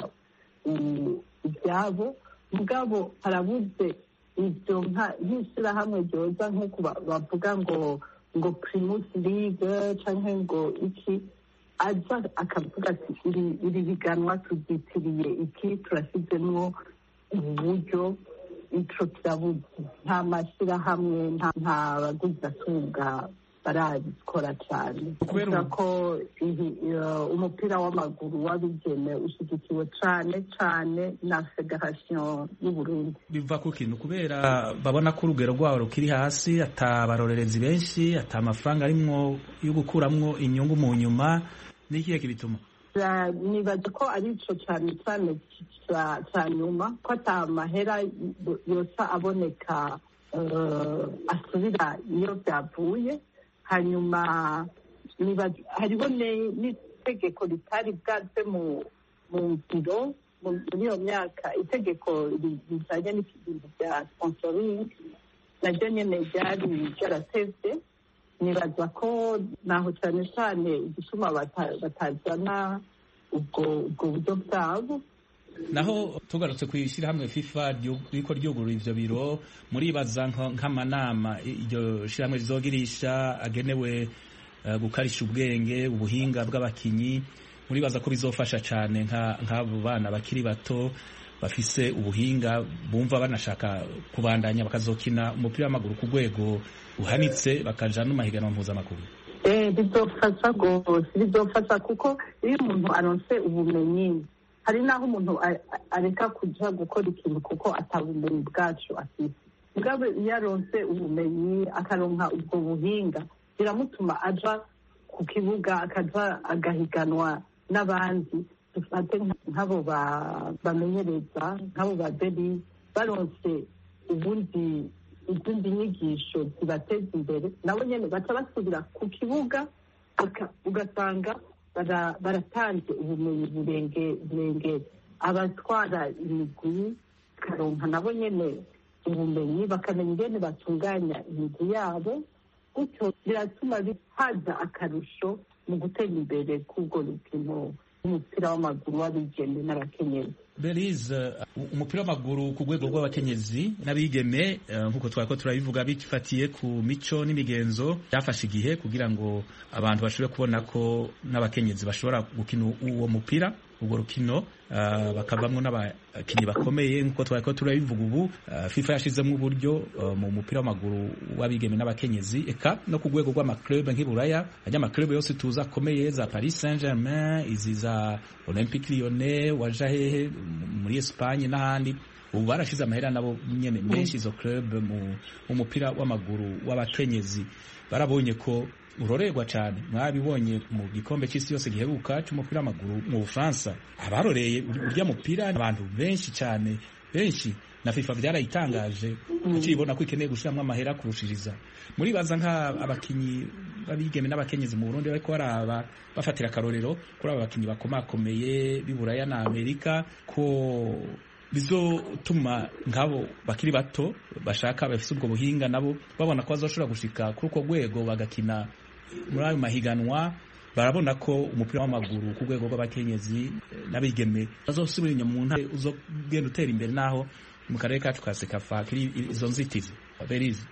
ibyabo, mugabo harabuze ibyo nk'ishyirahamwe ryoza nk'uko bavuga ngo Primus League canke ngo iki, aza akavuga ati iri biganwa tubyitiriye iki, turashyizemwo uburyo, ico kirabuze. Nta mashyirahamwe, nta baguzatunga barabikora cyane kubera ko umupira w'amaguru w'abigeme ushyigikiwe cyane cyane na federasiyo y'Uburundi. Biva ku kintu kubera babona ko urugero rwabo rukiri hasi, atabarorerezi benshi, ata amafaranga arimwo yo gukuramwo inyungu mu nyuma, n'ikihe kibituma? Nibaza ko ari ico cyane cyane cya nyuma, ko ata mahera yose aboneka asubira iyo byavuye. Hanyuma hariho n'itegeko ritari bwaze mu ngiro muri iyo myaka, itegeko rijanye n'ibintu bya sponsoring naryo nyene ryari ryaratevye. Nibaza ko naho cyane cyane igituma batajana ubwo buryo bwabo. Naho tugarutse kw'ishirahamwe FIFA riko ryugurura ivyo biro, muribaza nk'amanama iryo shirahamwe rizogirisha agenewe gukarisha ubwenge, ubuhinga bw'abakinyi, muribaza ko bizofasha cane nk'abo bana bakiri bato bafise ubuhinga, bumva banashaka kubandanya bakazokina umupira w'amaguru ku rwego uhanitse, bakaja no mahiganwa mpuzamakungu? Bizofasha rwose, bizofasha kuko iyo umuntu aronse ubumenyi, hari naho umuntu areka kuja gukora ikintu kuko atabumenyi bwacu afite. Mugabo iyo aronse ubumenyi akaronka ubwo buhinga, biramutuma aja ku kibuga akaja agahiganwa n'abandi. Dufate nk'abo bamenyereza, nk'abo baderi baronse izindi nyigisho zibateza imbere, nabo nyene baca basubira ku kibuga, ugasanga baratanze ubumenyi burengera. Abatwara imigwi karonka nabo nyene ubumenyi, bakamenya ingene batunganya imigwi yabo, gutyo biratuma haza akarusho mu gutera imbere k'ubwo rukino umupira w'amaguru w'abigeme n'abakenyezi. Belize, umupira w'amaguru ku rwego rw'abakenyezi n'abigeme nk'uko twako turabivuga bifatiye ku mico n'imigenzo, byafashe igihe kugira ngo abantu bashobore kubona ko n'abakenyezi bashobora gukina uwo mupira, ubwo rukino bakavamwo n'abakinyi bakomeye nk'uko twako turabivuga. Ubu FIFA yashizemo uburyo mu mupira w'amaguru w'abigeme n'abakenyezi, eka no ku rwego rw'amaklub nk'iburaya, ajya amaklub yose tuza akomeye, za Paris Saint-Germain, izi za Olympique Lyonnais, waja hehe muri Espagne n'ahandi. Ubu barashize amahera nabo nyene menshi izo club mu mupira w'amaguru w'abakenyezi. Barabonye ko urorerwa cyane, mwabibonye mu gikombe cy'isi yose giheruka cy'umupira w'amaguru mu Bufaransa. Abaroreye urya mupira abantu benshi cyane, benshi, na FIFA byarayitangaje ukibona ko ikeneye gushiramwo amahera kurushiriza. Muribaza nk'abakinyi babigeme n'abakenyezi mu Burundi bariko baraba bafatira akarorero kuri aba bakinyi bakomakomeye b'iburaya na Amerika, ko bizotuma nk'abo bakiri bato bashaka bafise ubwo buhinga nabo babona ko bazoshobora gushika kuri uko rwego bagakina muri ayo mahiganwa. Barabona ko umupira w'amaguru ku rwego rw'abakenyezi n'abigeme bazosubira inyuma mu ntare, uzogenda utera imbere naho mu karere kacu ka Sekafa kuri izo nzitizi. Belize,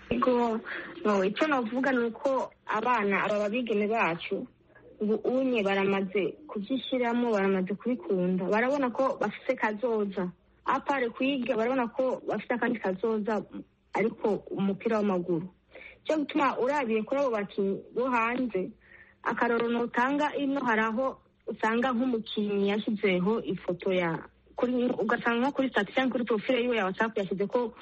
icyo navuga ni uko abana aba babigeme bacu ubu unye baramaze kubyishyiramo, baramaze kubikunda, barabona ko bafise kazoza apare kwiga, barabona ko bafite akandi kazoza ariko umupira w'amaguru. Cyo gutuma urabiye kuri abo bakinyi bo hanze, akaroro notanga ino hari aho usanga nk'umukinyi yashyizeho ifoto ugasanga nko kuri status cyangwa kuri profile yiwe ya WhatsApp yashyize ko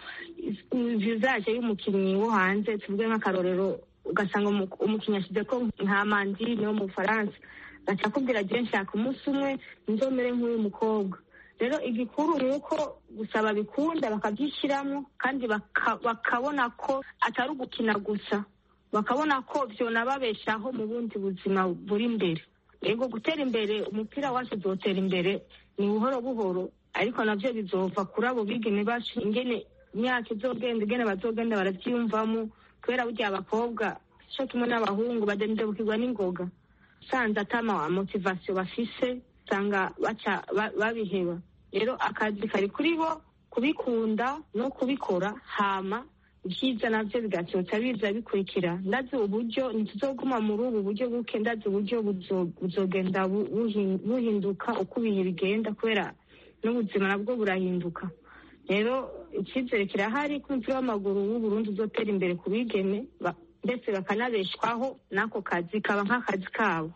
visage y'umukinyi wo hanze, tuvuge nk'akarorero, ugasanga umukinyi yashyize ko nka Mandine wo mu Bufaransa, gaca kubwira je nshaka umunsi umwe nzomere nk'uyu mukobwa. Rero igikuru ni uko gusaba bikunda bakabyishyiramo, kandi bakabona ko atari ugukina gusa, bakabona ko vyonababeshaho mu bundi buzima buri imbere. Yego gutera imbere umupira wacu uzotera imbere ni buhoro buhoro, ariko navyo bizova kuri abo bigeme bacu, ingene imyaka izogenda, ingene bazogenda baravyiyumvamo, kubera burya abakobwa cyo kimwe n'abahungu badendebukirwa n'ingoga, sanze atama motivation bafise usanga baca babiheba. Rero akazi kari kuri bo kubikunda no kubikora, hama ibyiza navyo bigacyotsa biza bikurikira. Ndazi uburyo ntituzoguma muri ubu buryo buke, ndazi uburyo buzogenda buhinduka uko ibihe bigenda, kubera n'ubuzima nabwo burahinduka. Rero icyizere kirahari ko umupira w'amaguru w'u Burundi uzotera imbere ku bigeme, ndetse bakanabeshwaho n'ako kazi kaba nk'akazi kabo.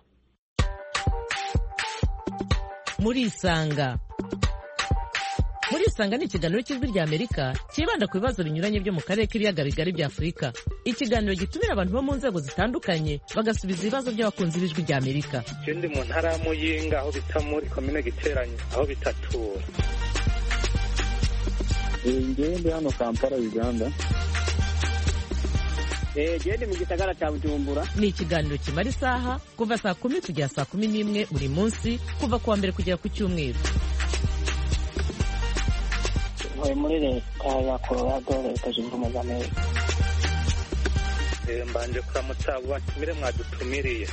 Murisanga ni ikiganiro cy'Ijwi ry'Amerika kibanda ku bibazo binyuranye byo mu karere k'ibiyaga bigari bya Afurika. Ikiganiro gitumira abantu bo mu nzego zitandukanye bagasubiza ibibazo by'abakunzi b'Ijwi ry'Amerika. Ikindi mu ntara ya Muyinga aho bita muri komine Giteranyi aho bitatura. Ngende hano Kampala Uganda. Gende mu gisagara cya Bujumbura. Ni ikiganiro kimara isaha kuva saa 10 kugera saa 11 buri munsi kuva kuwa mbere kugera ku cyumweru. Muri leta ya Colorado leta zunze ubumwe za Amerika. Mbanje kuramutsa batumire mwadutumiriye.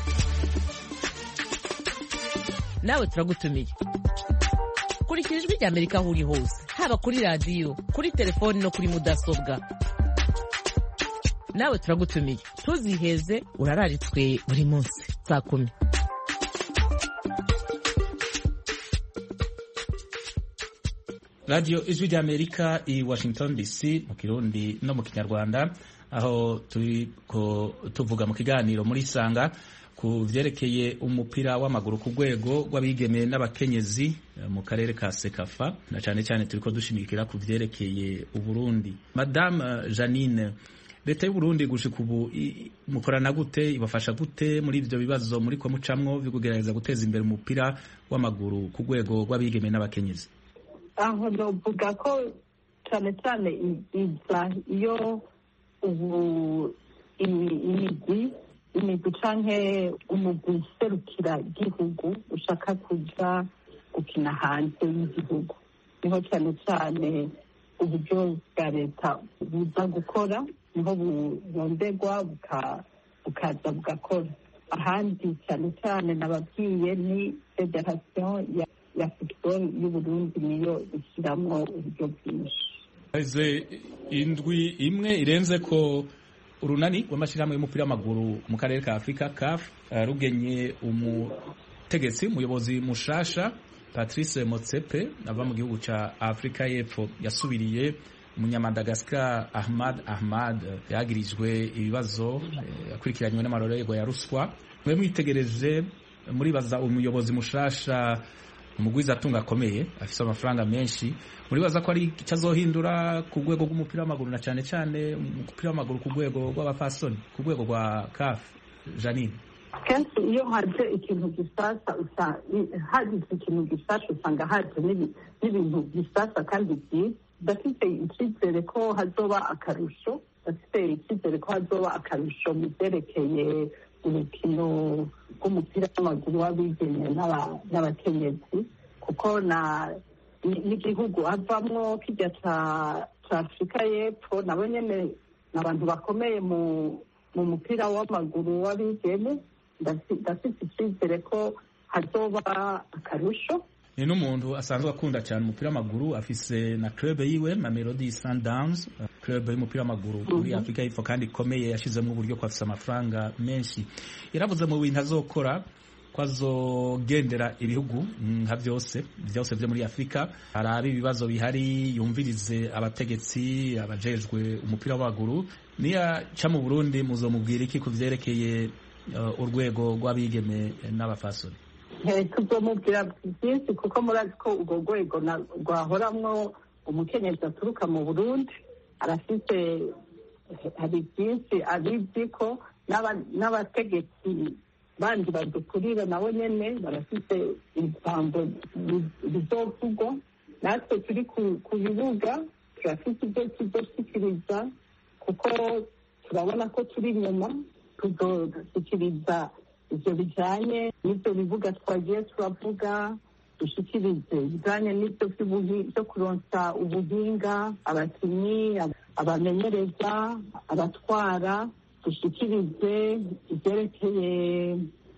Nawe turagutumiye. Kurikira Ijwi ry'Amerika aho uri hose, haba kuri radiyo, kuri telefoni no kuri mudasobwa. Nawe turagutumiye. Ntuziheze, urararitswe buri munsi saa 10. Radio Ijwi ry'Amerika i Washington DC mu Kirundi no mu Kinyarwanda, aho turiko tuvuga mu kiganiro muri Sanga ku vyerekeye umupira w'amaguru ku rwego rw'abigeme n'abakenyezi mu karere ka Sekafa, na cyane cyane turiko dushimikira ku vyerekeye Uburundi. Madame Janine, leta y'u Burundi gushika ubu mukorana gute, ibafasha gute muri ivyo bibazo muri ko mucamwo byo kugerageza guteza imbere umupira w'amaguru ku rwego rw'abigeme n'abakenyezi? Aho novuga ko cyane cyane iza iyo ubu imigwi canke umugwi serukira igihugu ushaka kuja gukina hanze y'igihugu, niho cyane cyane uburyo bwa leta buza gukora, niho buronderwa bukaza bugakora. Ahandi cyane cyane nababwiye ni federation ya football y'u Burundi niyo ishyiramo uburyo bwinshi. Indwi imwe irenze ko urunani rw'amashyirahamwe y'umupira w'amaguru mu karere ka Afurika CAF rugenye umutegetsi umuyobozi mushasha Patrice Motsepe ava mu gihugu ca Afrika y'Epfo, yasubiriye umunyamadagascar Ahmad yagirijwe ibibazo akurikiranywe n'amarorerwa ya ruswa. Mwe mwitegereje muribaza umuyobozi mushasha umugwiza atunga akomeye afise amafaranga menshi, muribaza ko ari cyazohindura ku rwego rw'umupira w'amaguru na cyane cyane umupira w'amaguru ku rwego rw'abafasoni ku rwego rwa CAF? Janine, kenshi iyo haje ikintu gisasa usanga haje n'ibintu bisasa kandi byiza. Ndafite icyizere ko hazoba akarusho, mu byerekeye urukino rw'umupira w'amaguru w'abigeme n'abakenyezi, kuko n'igihugu avamwo kijya ca Afurika y'Epfo nabo nyene n'abantu bakomeye mu mupira w'amaguru w'abigeme. Ndafite icyizere ko hazoba akarusho. Ni n'umuntu asanzwe akunda cyane umupira w'amaguru, afise na club yiwe Mamelodi Sundowns, club y'umupira w'amaguru muri Afrika y'Epfo kandi ikomeye, yashizemo uburyo ko afise amafaranga menshi. Yaravuze mu bintu azokora ko azogendera ibihugu nka byose byo muri Afrika, arabe ibibazo bihari, yumvirize abategetsi abajejwe umupira w'amaguru. Niya ca mu Burundi muzomubwira iki ku vyerekeye urwego rw'abigeme n'abafasoni? Tuzomubwira byinshi kuko murazi ko urwo rwego rwahoramwo umukenyezi aturuka mu Burundi, arafite hari byinshi abizi ko n'abategetsi bandi badukurira nabo nyene barafite ijambo rizovugwa. Natwe turi ku bibuga turafite ibyo tuzoshikiriza, kuko turabona ko turi inyuma. Tuzoshikiriza ivyo bijanye n'ivyo bibuga twagiye turavuga, dushikirize ibijanye n'ivyo byo kuronsa ubuhinga abakinyi, abamenyereza, abatwara, dushikirize ivyerekeye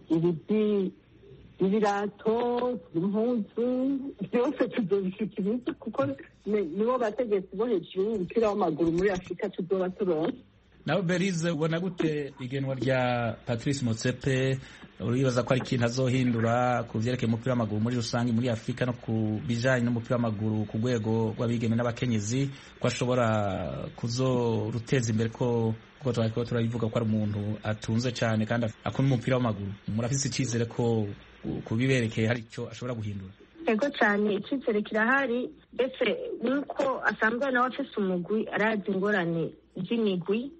ibirato, impuzu, byose tuzobishikiriza kuko nibo bategetsi bo hejuru y'umupira w'amaguru muri Afurika tuzoba turonse. nawe Berize ubona gute igenwa rya Patrice Motsepe? Uribaza ko ari ikintu azohindura ku vyerekeye umupira w'amaguru muri rusange muri Afrika no ku bijanye n'umupira w'amaguru ku rwego rw'abigeme n'abakenyezi, ko ashobora kuzoruteza imbere ko turabivuga ko ari umuntu atunze cyane kandi akunda umupira w'amaguru? Murafise icyizere ko kubiberekeye hari icyo ashobora guhindura? Ego cyane, icyizere kirahari, ndetse nuko asanzwe nawe afise umugwi arazi ingorane z'imigwi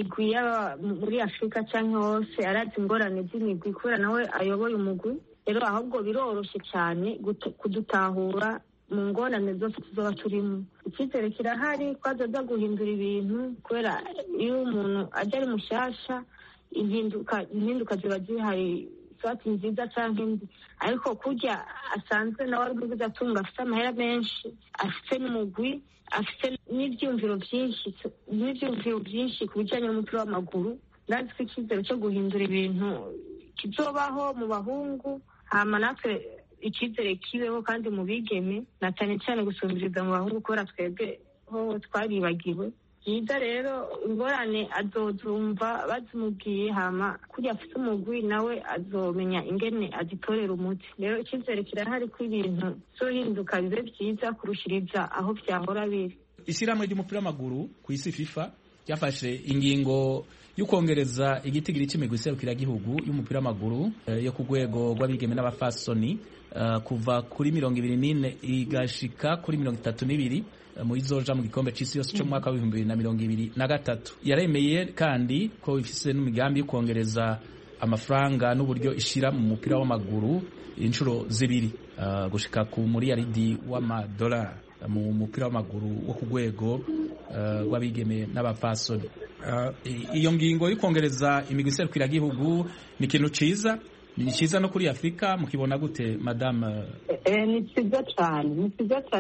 muri Afrika cyangwa hose, arazi ingorane z'imigwi kubera nawe ayoboye umugwi. Rero ahubwo biroroshye cyane kudutahura mu ngorane zose tuzoba turimo. Icyizere kirahari ko azoza guhindura ibintu, kubera iyo umuntu ajya ari mushasha impinduka ziba zihari, swati nziza cyangwa indi, ariko kurya asanzwe nawe ari umuguzi atunga, afite amahera menshi, afite n'umugwi, afite n'ibyumviro byinshi ku bijyanye n'umupira w'amaguru. Ndazi ko icyizere cyo guhindura ibintu kizobaho mu bahungu, hama natwe icyizere kibeho kandi mu bigeme, na cyane cyane gusumbiriza mu bahungu kubera twebwe ho twaribagiwe. Byiza rero ingorane azozumva bazimubwiye, hama kurya afite umugwi nawe azomenya ingene azitorera umuti. Rero icyizere kirahari ko ibintu zohinduka bibe byiza kurushiriza aho byahora biri. Ishyirahamwe ry'umupira w'amaguru ku isi FIFA ryafashe ingingo y'ukongereza igitigiri cy'imigwi iserukiragihugu y'umupira w'amaguru yo ku rwego rw'abigeme n'abafasoni kuva kuri 24 igashika kuri 32 mu izoja mu gikombe c'isi yose cyo mu mwaka wa 2023. Yaremeye kandi ko ifise n'imigambi yo kongereza amafaranga n'uburyo ishira mu mupira w'amaguru inshuro zibiri gushika ku miliyaridi w'amadolari mu mupira w'amaguru wo ku rwego rw'abigeme n'abafasoni. Iyo ngingo yo kongereza imigwi iserukiragihugu ni ikintu ciza, ni cyiza no kuri Afrika. Mukibona gute madame? Ni cyiza cyane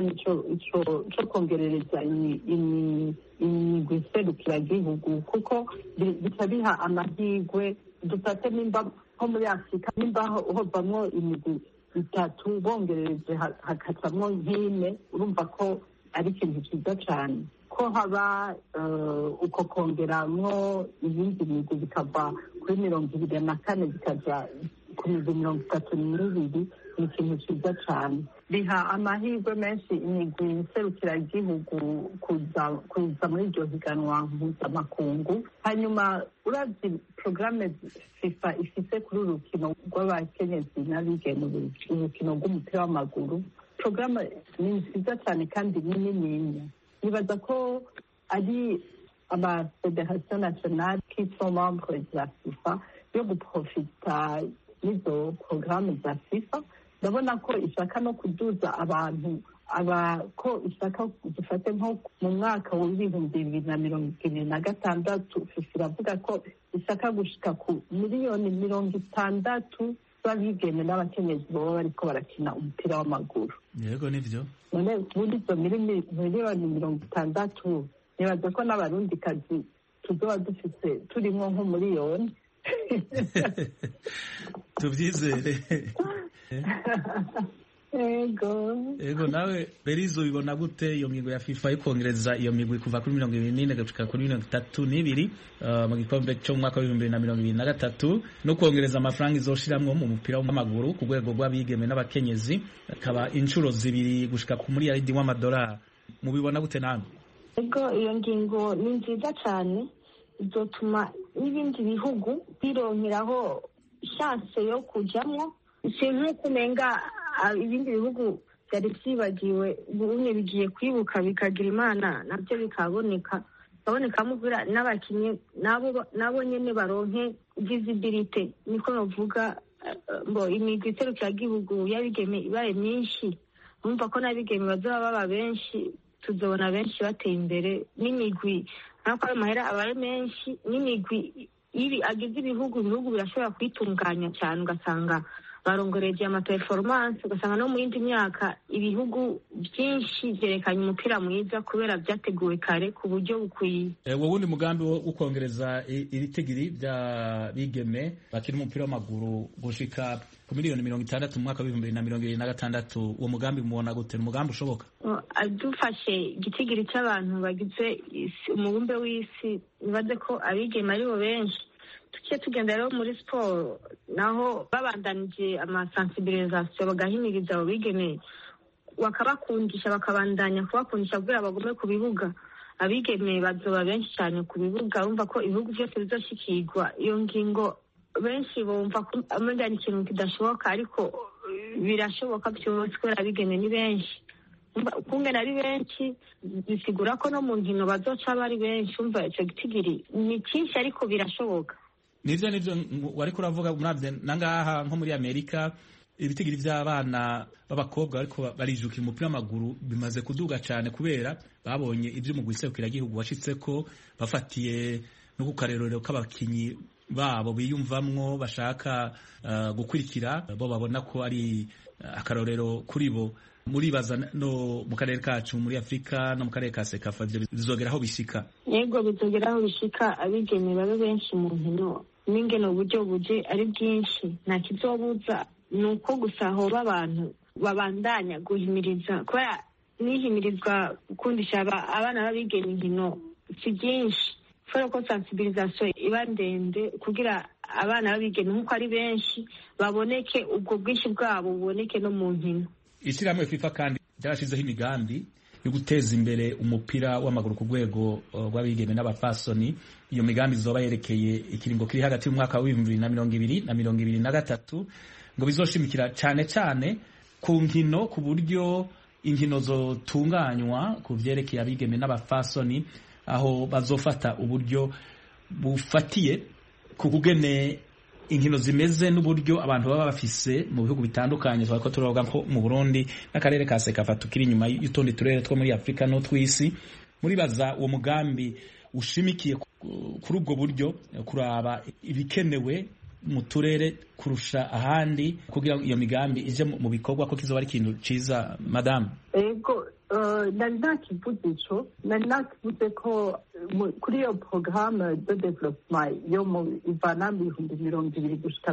cyo kongerereza imigwi iserukiragihugu, kuko bitabiha amahirwe. Dufate nimba nko muri Afrika, nimba hovamwo imigwi itatu bongerereje hakacamwo nk'ine, urumva ko ari ikintu cyiza cyane. Ko haba uko kongeramwo ibindi migwi bikava kuri 24 bikaja ku migwi 32, ni ikintu cyiza cyane. Biha amahirwe menshi imigwi iserukiragihugu kuza muri iryo higanwa mpuzamakungu. Hanyuma uravye porogaramu FIFA ifise kuri urukino rw'abakenyezi n'abigeme, urukino rw'umupira w'amaguru, porogaramu ni nziza cyane kandi ni nini. Nibaza ko ari amafederasiyo nationale qui sont membres de la FIFA yo guprofita n'izo porogaramu za FIFA. Ndabona ko ishaka no kuduza abantu ko ishaka dufate nko mu mwaka wa 2026 FIFA iravuga ko ishaka gushika ku miliyoni 60 z'abigeme n'abakenyezi baba bariko barakina umupira w'amaguru. Yego nivyo. None muri izo miliyoni 60 nibaza ko n'abarundikazi tuzoba dufite turimo nko miliyoni. Tubyizere. Ego nawe Berizo ubibona gute iyo ngingo ya FIFA yo kongereza iyo migwi kuva kuri 24 gushika kuri 32 mu gikombe cyo mu mwaka wa 2023 no kongereza amafaranga izoshiramwo mu mupira w'amaguru ku rwego rw'abigeme n'abakenyezi akaba inshuro zibiri gushika ku miliyaridi w'amadolari? Mubibona gute namwe? Ego iyo ngingo ni nziza cyane, izotuma n'ibindi bihugu bironkeraho chance yo kujamwo. Si nk'uko umenga ibindi bihugu byari byibagiwe, bumwe bigiye kwibuka bikagira imana nabyo bikabonekamo kubera n'abakinnyi nabo nyene baronke visibility, niko bavuga. Imigwi iserukiragihugu y'abigeme ibaye myinshi, urumva ko n'abigeme bazoba baba benshi, tuzobona benshi bateye imbere. N'imigwi nako ayo mahera abaye menshi, n'imigwi ibi agize ibihugu birashobora kwitunganya cyane, ugasanga barongoreje amaperformance ugasanga no mu yindi myaka ibihugu byinshi byerekanye umupira mwiza kubera byateguwe kare ku buryo bukwiye. Wowe wundi mugambi wo kongereza ibitigiri bya bigeme bakina umupira w'amaguru gushika ku miliyoni 60 mu mwaka wa 2026, uwo mugambi mubona gute? Umugambi ushoboka? Adufashe igitigiri cy'abantu bagize umubumbe w'isi, nibaze ko abigeme aribo benshi. Tukiye tugenda rero muri siporo naho babandanije amasensibilisation bagahimiriza abo bigeme bakabakundisha bakabandanya kubakundisha kugira bagume ku bibuga. Abigeme bazoba benshi cyane ku bibuga, urumva ko ibihugu byose bizoshikirwa iyo ngingo. Benshi bumva ko amenya ikintu kidashoboka, ariko birashoboka byose kubera abigeme ni benshi. Kungena ari benshi bisigura ko no mu nkino bazoca bari benshi. Umva icyo gitigiri ni cyinshi ariko birashoboka. Nivyo wari kuravuga muravye nangaha nko muri Amerika ibitigiri by'abana b'abakobwa ariko barijukira umupira w'amaguru bimaze kuduga cyane kubera babonye ibyo mu guserukira igihugu washitseko, bafatiye no ku karerero k'abakinyi babo biyumvamwo bashaka gukurikira, bo babona ko ari akarorero kuri bo. Muribaza no mu karere kacu muri Afrika no mu karere ka Sekafa bizogeraho bishika? Yego bizogeraho bishika, abigeme babe benshi mu nkino n'ingene uburyo buje ari bwinshi. Nta kizobuza nuko gusa hoba abantu babandanya guhimiriza, kubera nihimirizwa gukundisha abana b'abigeme inkino si byinshi. Kubera ko sensibilisation iba ndende kugira abana b'abigeme nk'uko ari benshi baboneke, ubwo bwinshi bwabo buboneke no mu nkino. Ishyirahamwe FIFA kandi ryarashizeho imigambi yo guteza imbere umupira w'amaguru ku rwego rw'abigeme n'abafasoni. Iyo migambi izoba yerekeye ikiringo kiri hagati y'umwaka wa 2020 na 2023, ngo bizoshimikira cyane cyane ku nkino, ku buryo inkino zotunganywa ku vyerekeye abigeme n'abafasoni, aho bazofata uburyo bufatiye ku kugene inkino zimeze n'uburyo abantu baba bafise mu bihugu bitandukanye. Twako turavuga ko mu Burundi n'akarere ka Sekafa tukiri inyuma y'utundi turere two muri Afrika no twisi. Muri baza uwo mugambi ushimikiye kuri ubwo buryo, kuraba ibikenewe mu turere kurusha ahandi kugira iyo migambi ije mu bikorwa, ko kizoba ari ikintu ciza. Madame ego nari nakivuze ko kuri iyo programme de développement yo mu ivana mu 2020 gushika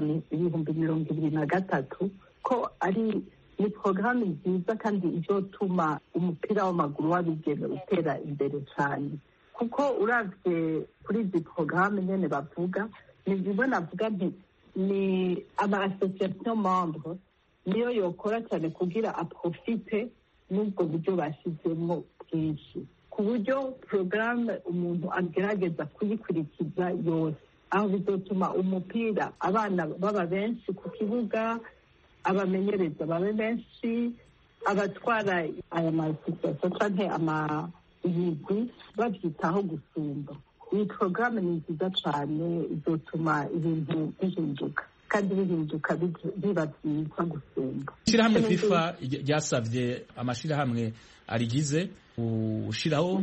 2023 ko ari ni programme nziza kandi izotuma umupira w'amaguru w'abigeme utera imbere cyane, kuko uravye kuri izi programme nyene bavuga nibwo navuga nti ni ama association membre niyo yokora cyane kugira aprofite n'ubwo buryo bashyizemo bwinshi, ku buryo porogaramu umuntu agerageza kuyikurikiza yose, aho bizotuma umupira abana baba benshi ku kibuga, abamenyereza babe benshi, abatwara aya masosiyete canke amayigwi babyitaho gusumba. Iyi porogaramu ni nziza cyane, izotuma ibintu bihinduka kandi bihinduka biba byiza gusumba. Ishyirahamwe FIFA ryasavye amashirahamwe arigize gushiraho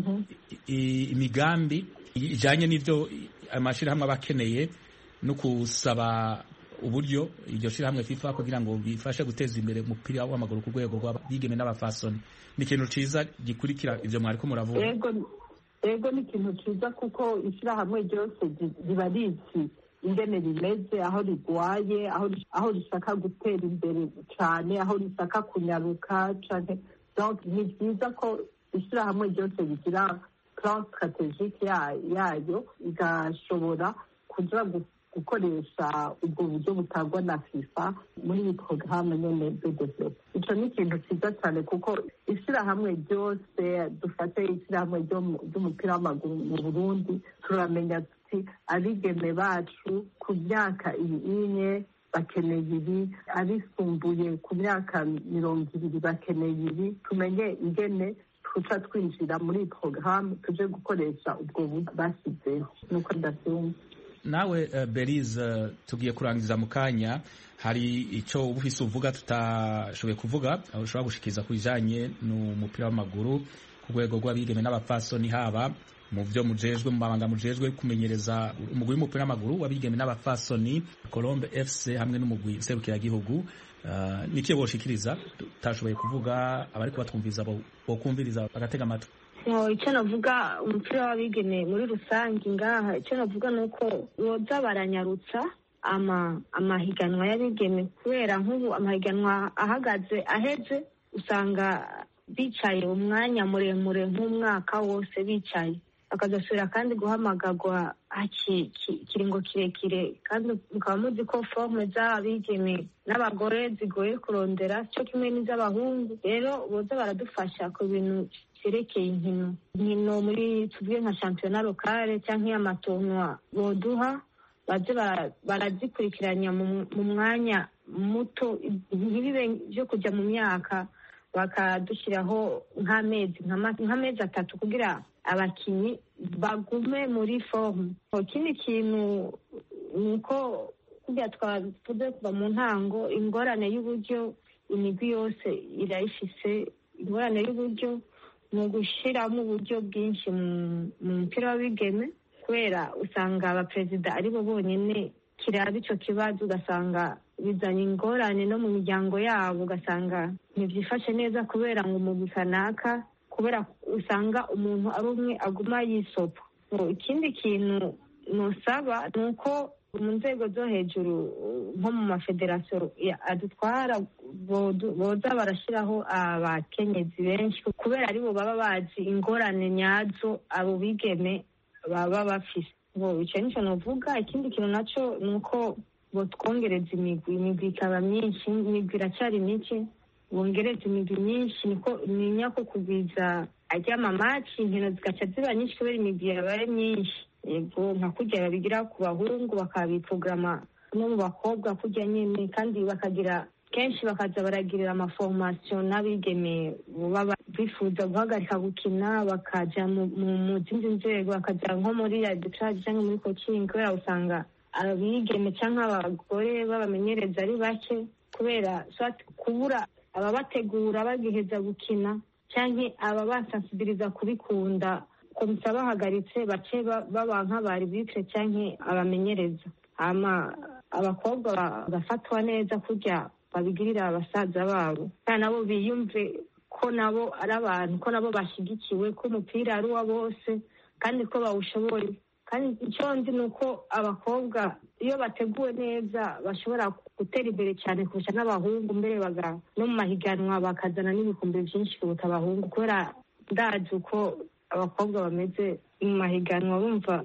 imigambi ijanye n'ivyo amashirahamwe abakeneye no kusaba uburyo iryo shirahamwe FIFA kugira ngo bifashe guteza imbere umupira w'amaguru ku rwego rw'abigeme n'abafasoni. Ni ikintu ciza gikurikira ivyo mwariko muravuga. Ego ni ikintu ciza kuko ishirahamwe ryose riba rizi ingene rimeze, aho rigwaye, aho rishaka gutera imbere cyane, aho rishaka kunyaruka cyane. Donc ni byiza ko ishirahamwe ryose rigira plan stratégique yayo, igashobora kuja gukoresha ubwo buryo butangwa na FIFA muri iyi porogaramu nyene de développement. Ico ni ikintu ciza cyane kuko ishirahamwe ryose, dufate ishirahamwe ry'umupira w'amaguru mu Burundi, turamenya tuti abigeme bacu ku myaka ine bakeneye ibi, abisumbuye ku myaka 20 bakeneye ibi. Tumenye ingene tuca twinjira muri iyi porogaramu tuje gukoresha ubwo buryo bashyizeho. Nuko ndavyumva. Nawe Berize, tugiye kurangiza mu kanya, hari icyo ubufise uvuga tutashoboye kuvuga ushobora gushikiriza ku bijanye n'umupira w'amaguru ku rwego rw'abigeme n'abafasoni, haba mu byo mujejwe mu mabanga mujejwe kumenyereza umugwi w'umupira w'amaguru w'abigeme n'abafasoni Colombe FC hamwe n'umugwi serukiragihugu niki boshikiriza tutashoboye kuvuga abari kubatwumviza bokumviriza bagatega amatwi. Icyo navuga umupira w'abigeme muri rusange ngaha, icyo navuga ni uko boza baranyarutsa amahiganwa y'abigeme, kubera nk'ubu amahiganwa aheze usanga bicaye umwanya muremure nk'umwaka wose bicaye, bakazasubira kandi guhamagarwa kiringo kirekire, kandi mukaba muzi ko forme z'abigeme n'abagore zigoye kurondera cyo kimwe n'iz'abahungu. Rero boza baradufasha ku bintu vyerekeye inkino muri tuvuge nka shampiyona lokale canke amatonwa, boduha baje barazikurikiranya mu mwanya muto, ntibibe vyo kuja mu myaka, bakadushyiraho nk'amezi 3 kugira abakinyi bagume muri forme. Ikindi kintu ni uko kugira twavuze kuva mu ntango, ingorane y'uburyo imigwi yose irayifise. Ingorane y'uburyo ni ugushiramo uburyo bwinshi mu mupira w'abigeme, kubera usanga abaperezida ari bo bonyene kiraba ico kibazo, ugasanga bizanye ingorane no mu miryango yabo, ugasanga ntivyifashe neza kubera ngo umugwi kanaka, kubera usanga umuntu ari umwe aguma yisopa. Ikindi kintu nosaba ni uko mu nzego zo hejuru nko mu mafederasiyo adutwara boza barashyiraho abakenyezi benshi, kubera aribo baba bazi ingorane nyazo abo bigeme baba bafise. Ico nico novuga. Ikindi kintu naco ni uko botwongereza imigwi ikaba myinshi, imigwi iracyari mike, bongereza imigwi myinshi, niko ninya ko kugwiza aryamamaci, inkino zigaca ziba nyinshi kubera imigwi yabaye myinshi. Yego, nka kurya babigira ku bahungu bakabiprograma no mu bakobwa kurya nyene, kandi bakagira kenshi bakaza baragirira amaformation n'abigeme baba bifuza guhagarika gukina, bakaja mu zindi nzego, bakaja nko muri arbitrage cyangwa muri coaching, kubera usanga abigeme cyangwa abagore babamenyereza ari bake, kubera kubura ababategura bagiheza gukina cyangwa ababasensibiliza kubikunda, komisa bahagaritse bace baba nk'abari bitre cyangwa abamenyereza. Abakobwa bagafatwa neza kurya babigirira abasaza babo, kandi nabo biyumve ko nabo ari abantu, ko nabo bashigikiwe, ko umupira ari uwa bose kandi ko bawushoboye. Kandi icyo nzi ni uko abakobwa iyo bateguwe neza bashobora gutera imbere cyane kurusha n'abahungu, mbere no mu mahiganwa bakazana n'ibikombe byinshi kuruta abahungu, kubera ndazi uko abakobwa bameze mu mahiganwa, bumva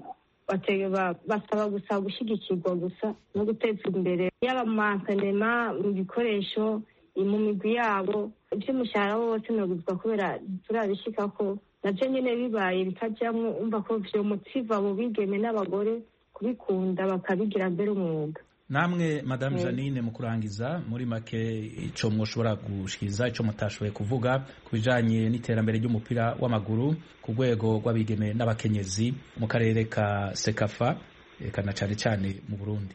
basaba gusa gushyigikirwa gusa no guteza imbere, yaba mu mantenema, mu bikoresho, mu migwi yabo, iby'umushahara wose nobizwa, kubera turabishika ko navyo nyene bibaye bikajamwo, umva ko vyomotiva abo bigeme n'abagore kubikunda bakabigira mbere umwuga. Namwe Madame Janine, mu kurangiza muri make ico mwoshobora gushikiriza, ico mutashoboye kuvuga ku bijanye n'iterambere ry'umupira w'amaguru ku rwego rw'abigeme n'abakenyezi mu karere ka Sekafa kana cyane cyane mu Burundi?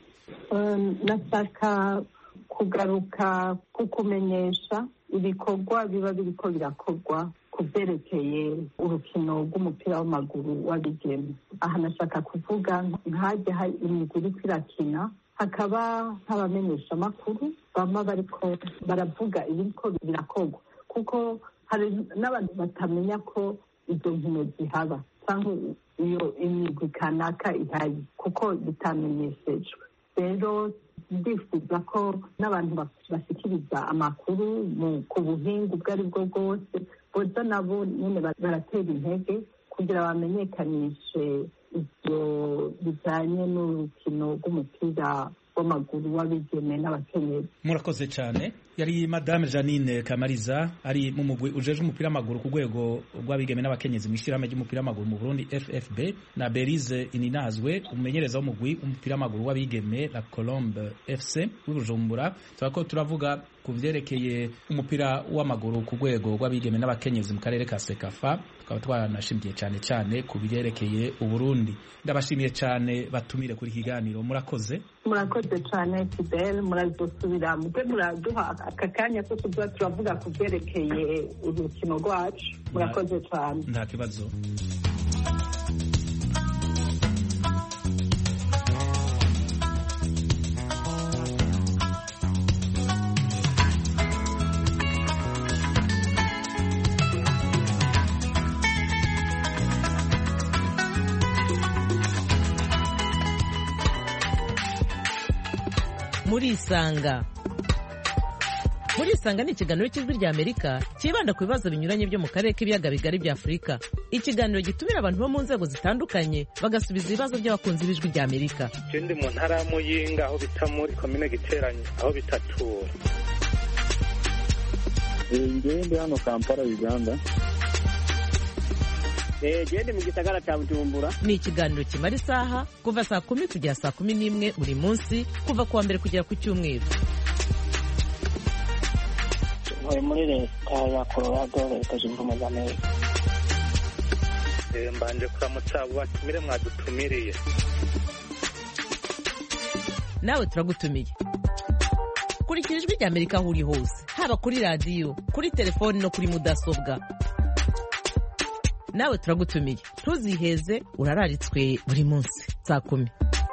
Nashaka kugaruka kukumenyesha ibikorwa biba biriko birakorwa ku byerekeye urukino rw'umupira w'amaguru w'abigeme. Aha nashaka kuvuga nk'ajya hari imigwi iriko irakina, hakaba nk'abamenyesha amakuru bama bariko baravuga ibiriko birakorwa, kuko hari n'abantu batamenya ko izo nkino zihaba cyangwa iyo imigwi kanaka ihari kuko bitamenyeshejwe. Rero ndifuza ko n'abantu bashikiriza amakuru ku buhinga ubwo ari bwo bwose boza nabo nyine baratera intege kugira bamenyekanishe ivyo bijanye n'urukino rw'umupira w'amaguru w'abigeme n'abakenyezi. Murakoze cyane. Yari Madame Janine Kamariza, ari mu mugwi ujeje umupira w'amaguru ku rwego rw'abigeme n'abakenyezi mu ishyirahamwe ry'umupira w'amaguru mu Burundi FFB, na Berize Ininazwe, umumenyereza w'umugwi w'umupira w'amaguru w'abigeme la Colombe FC w'Ubujumbura. Turako turavuga ku vyerekeye umupira w'amaguru ku rwego rw'abigeme n'abakenyezi mu karere ka Sekafa, tukaba twanashimiye cyane ku byerekeye Uburundi. Ndabashimiye cyane batumire kuri kiganiro. Murakoze cyane Fidel, murazosubira mube muraduha aka kanya ko kuba turavuga ku byerekeye urukino rwacu. Murakoze cyane. Nta kibazo. murisanga murisanga ni ikiganiro cy'ijwi ry'Amerika cyibanda ku bibazo binyuranye byo mu karere k'ibiyaga bigari bya Afurika. Ikiganiro gitumira abantu bo mu nzego zitandukanye bagasubiza ibibazo by'abakunzi b'ijwi ry'Amerika. Je ndi mu ntara ya Muyinga aho bita muri komine Giteranyi aho bitatura. Njyewe ndi hano Kampala Uganda. Ndi mu gisagara cya Bujumbura. Ni ikiganiro kimara isaha kuva saa 10 kugera saa 11 buri munsi kuva kuwa mbere kugera ku cyumweru. Muri leta ya Colorado leta zunze ubumwe za Amerika. Mbanje kuramutsa abo batumire mwadutumiriye. Nawe turagutumiye. Kurikira ijwi ry'Amerika aho uri hose, haba kuri radiyo, kuri telefoni no kuri mudasobwa. Nawe turagutumiye. Ntuziheze, urararitswe buri munsi saa 10.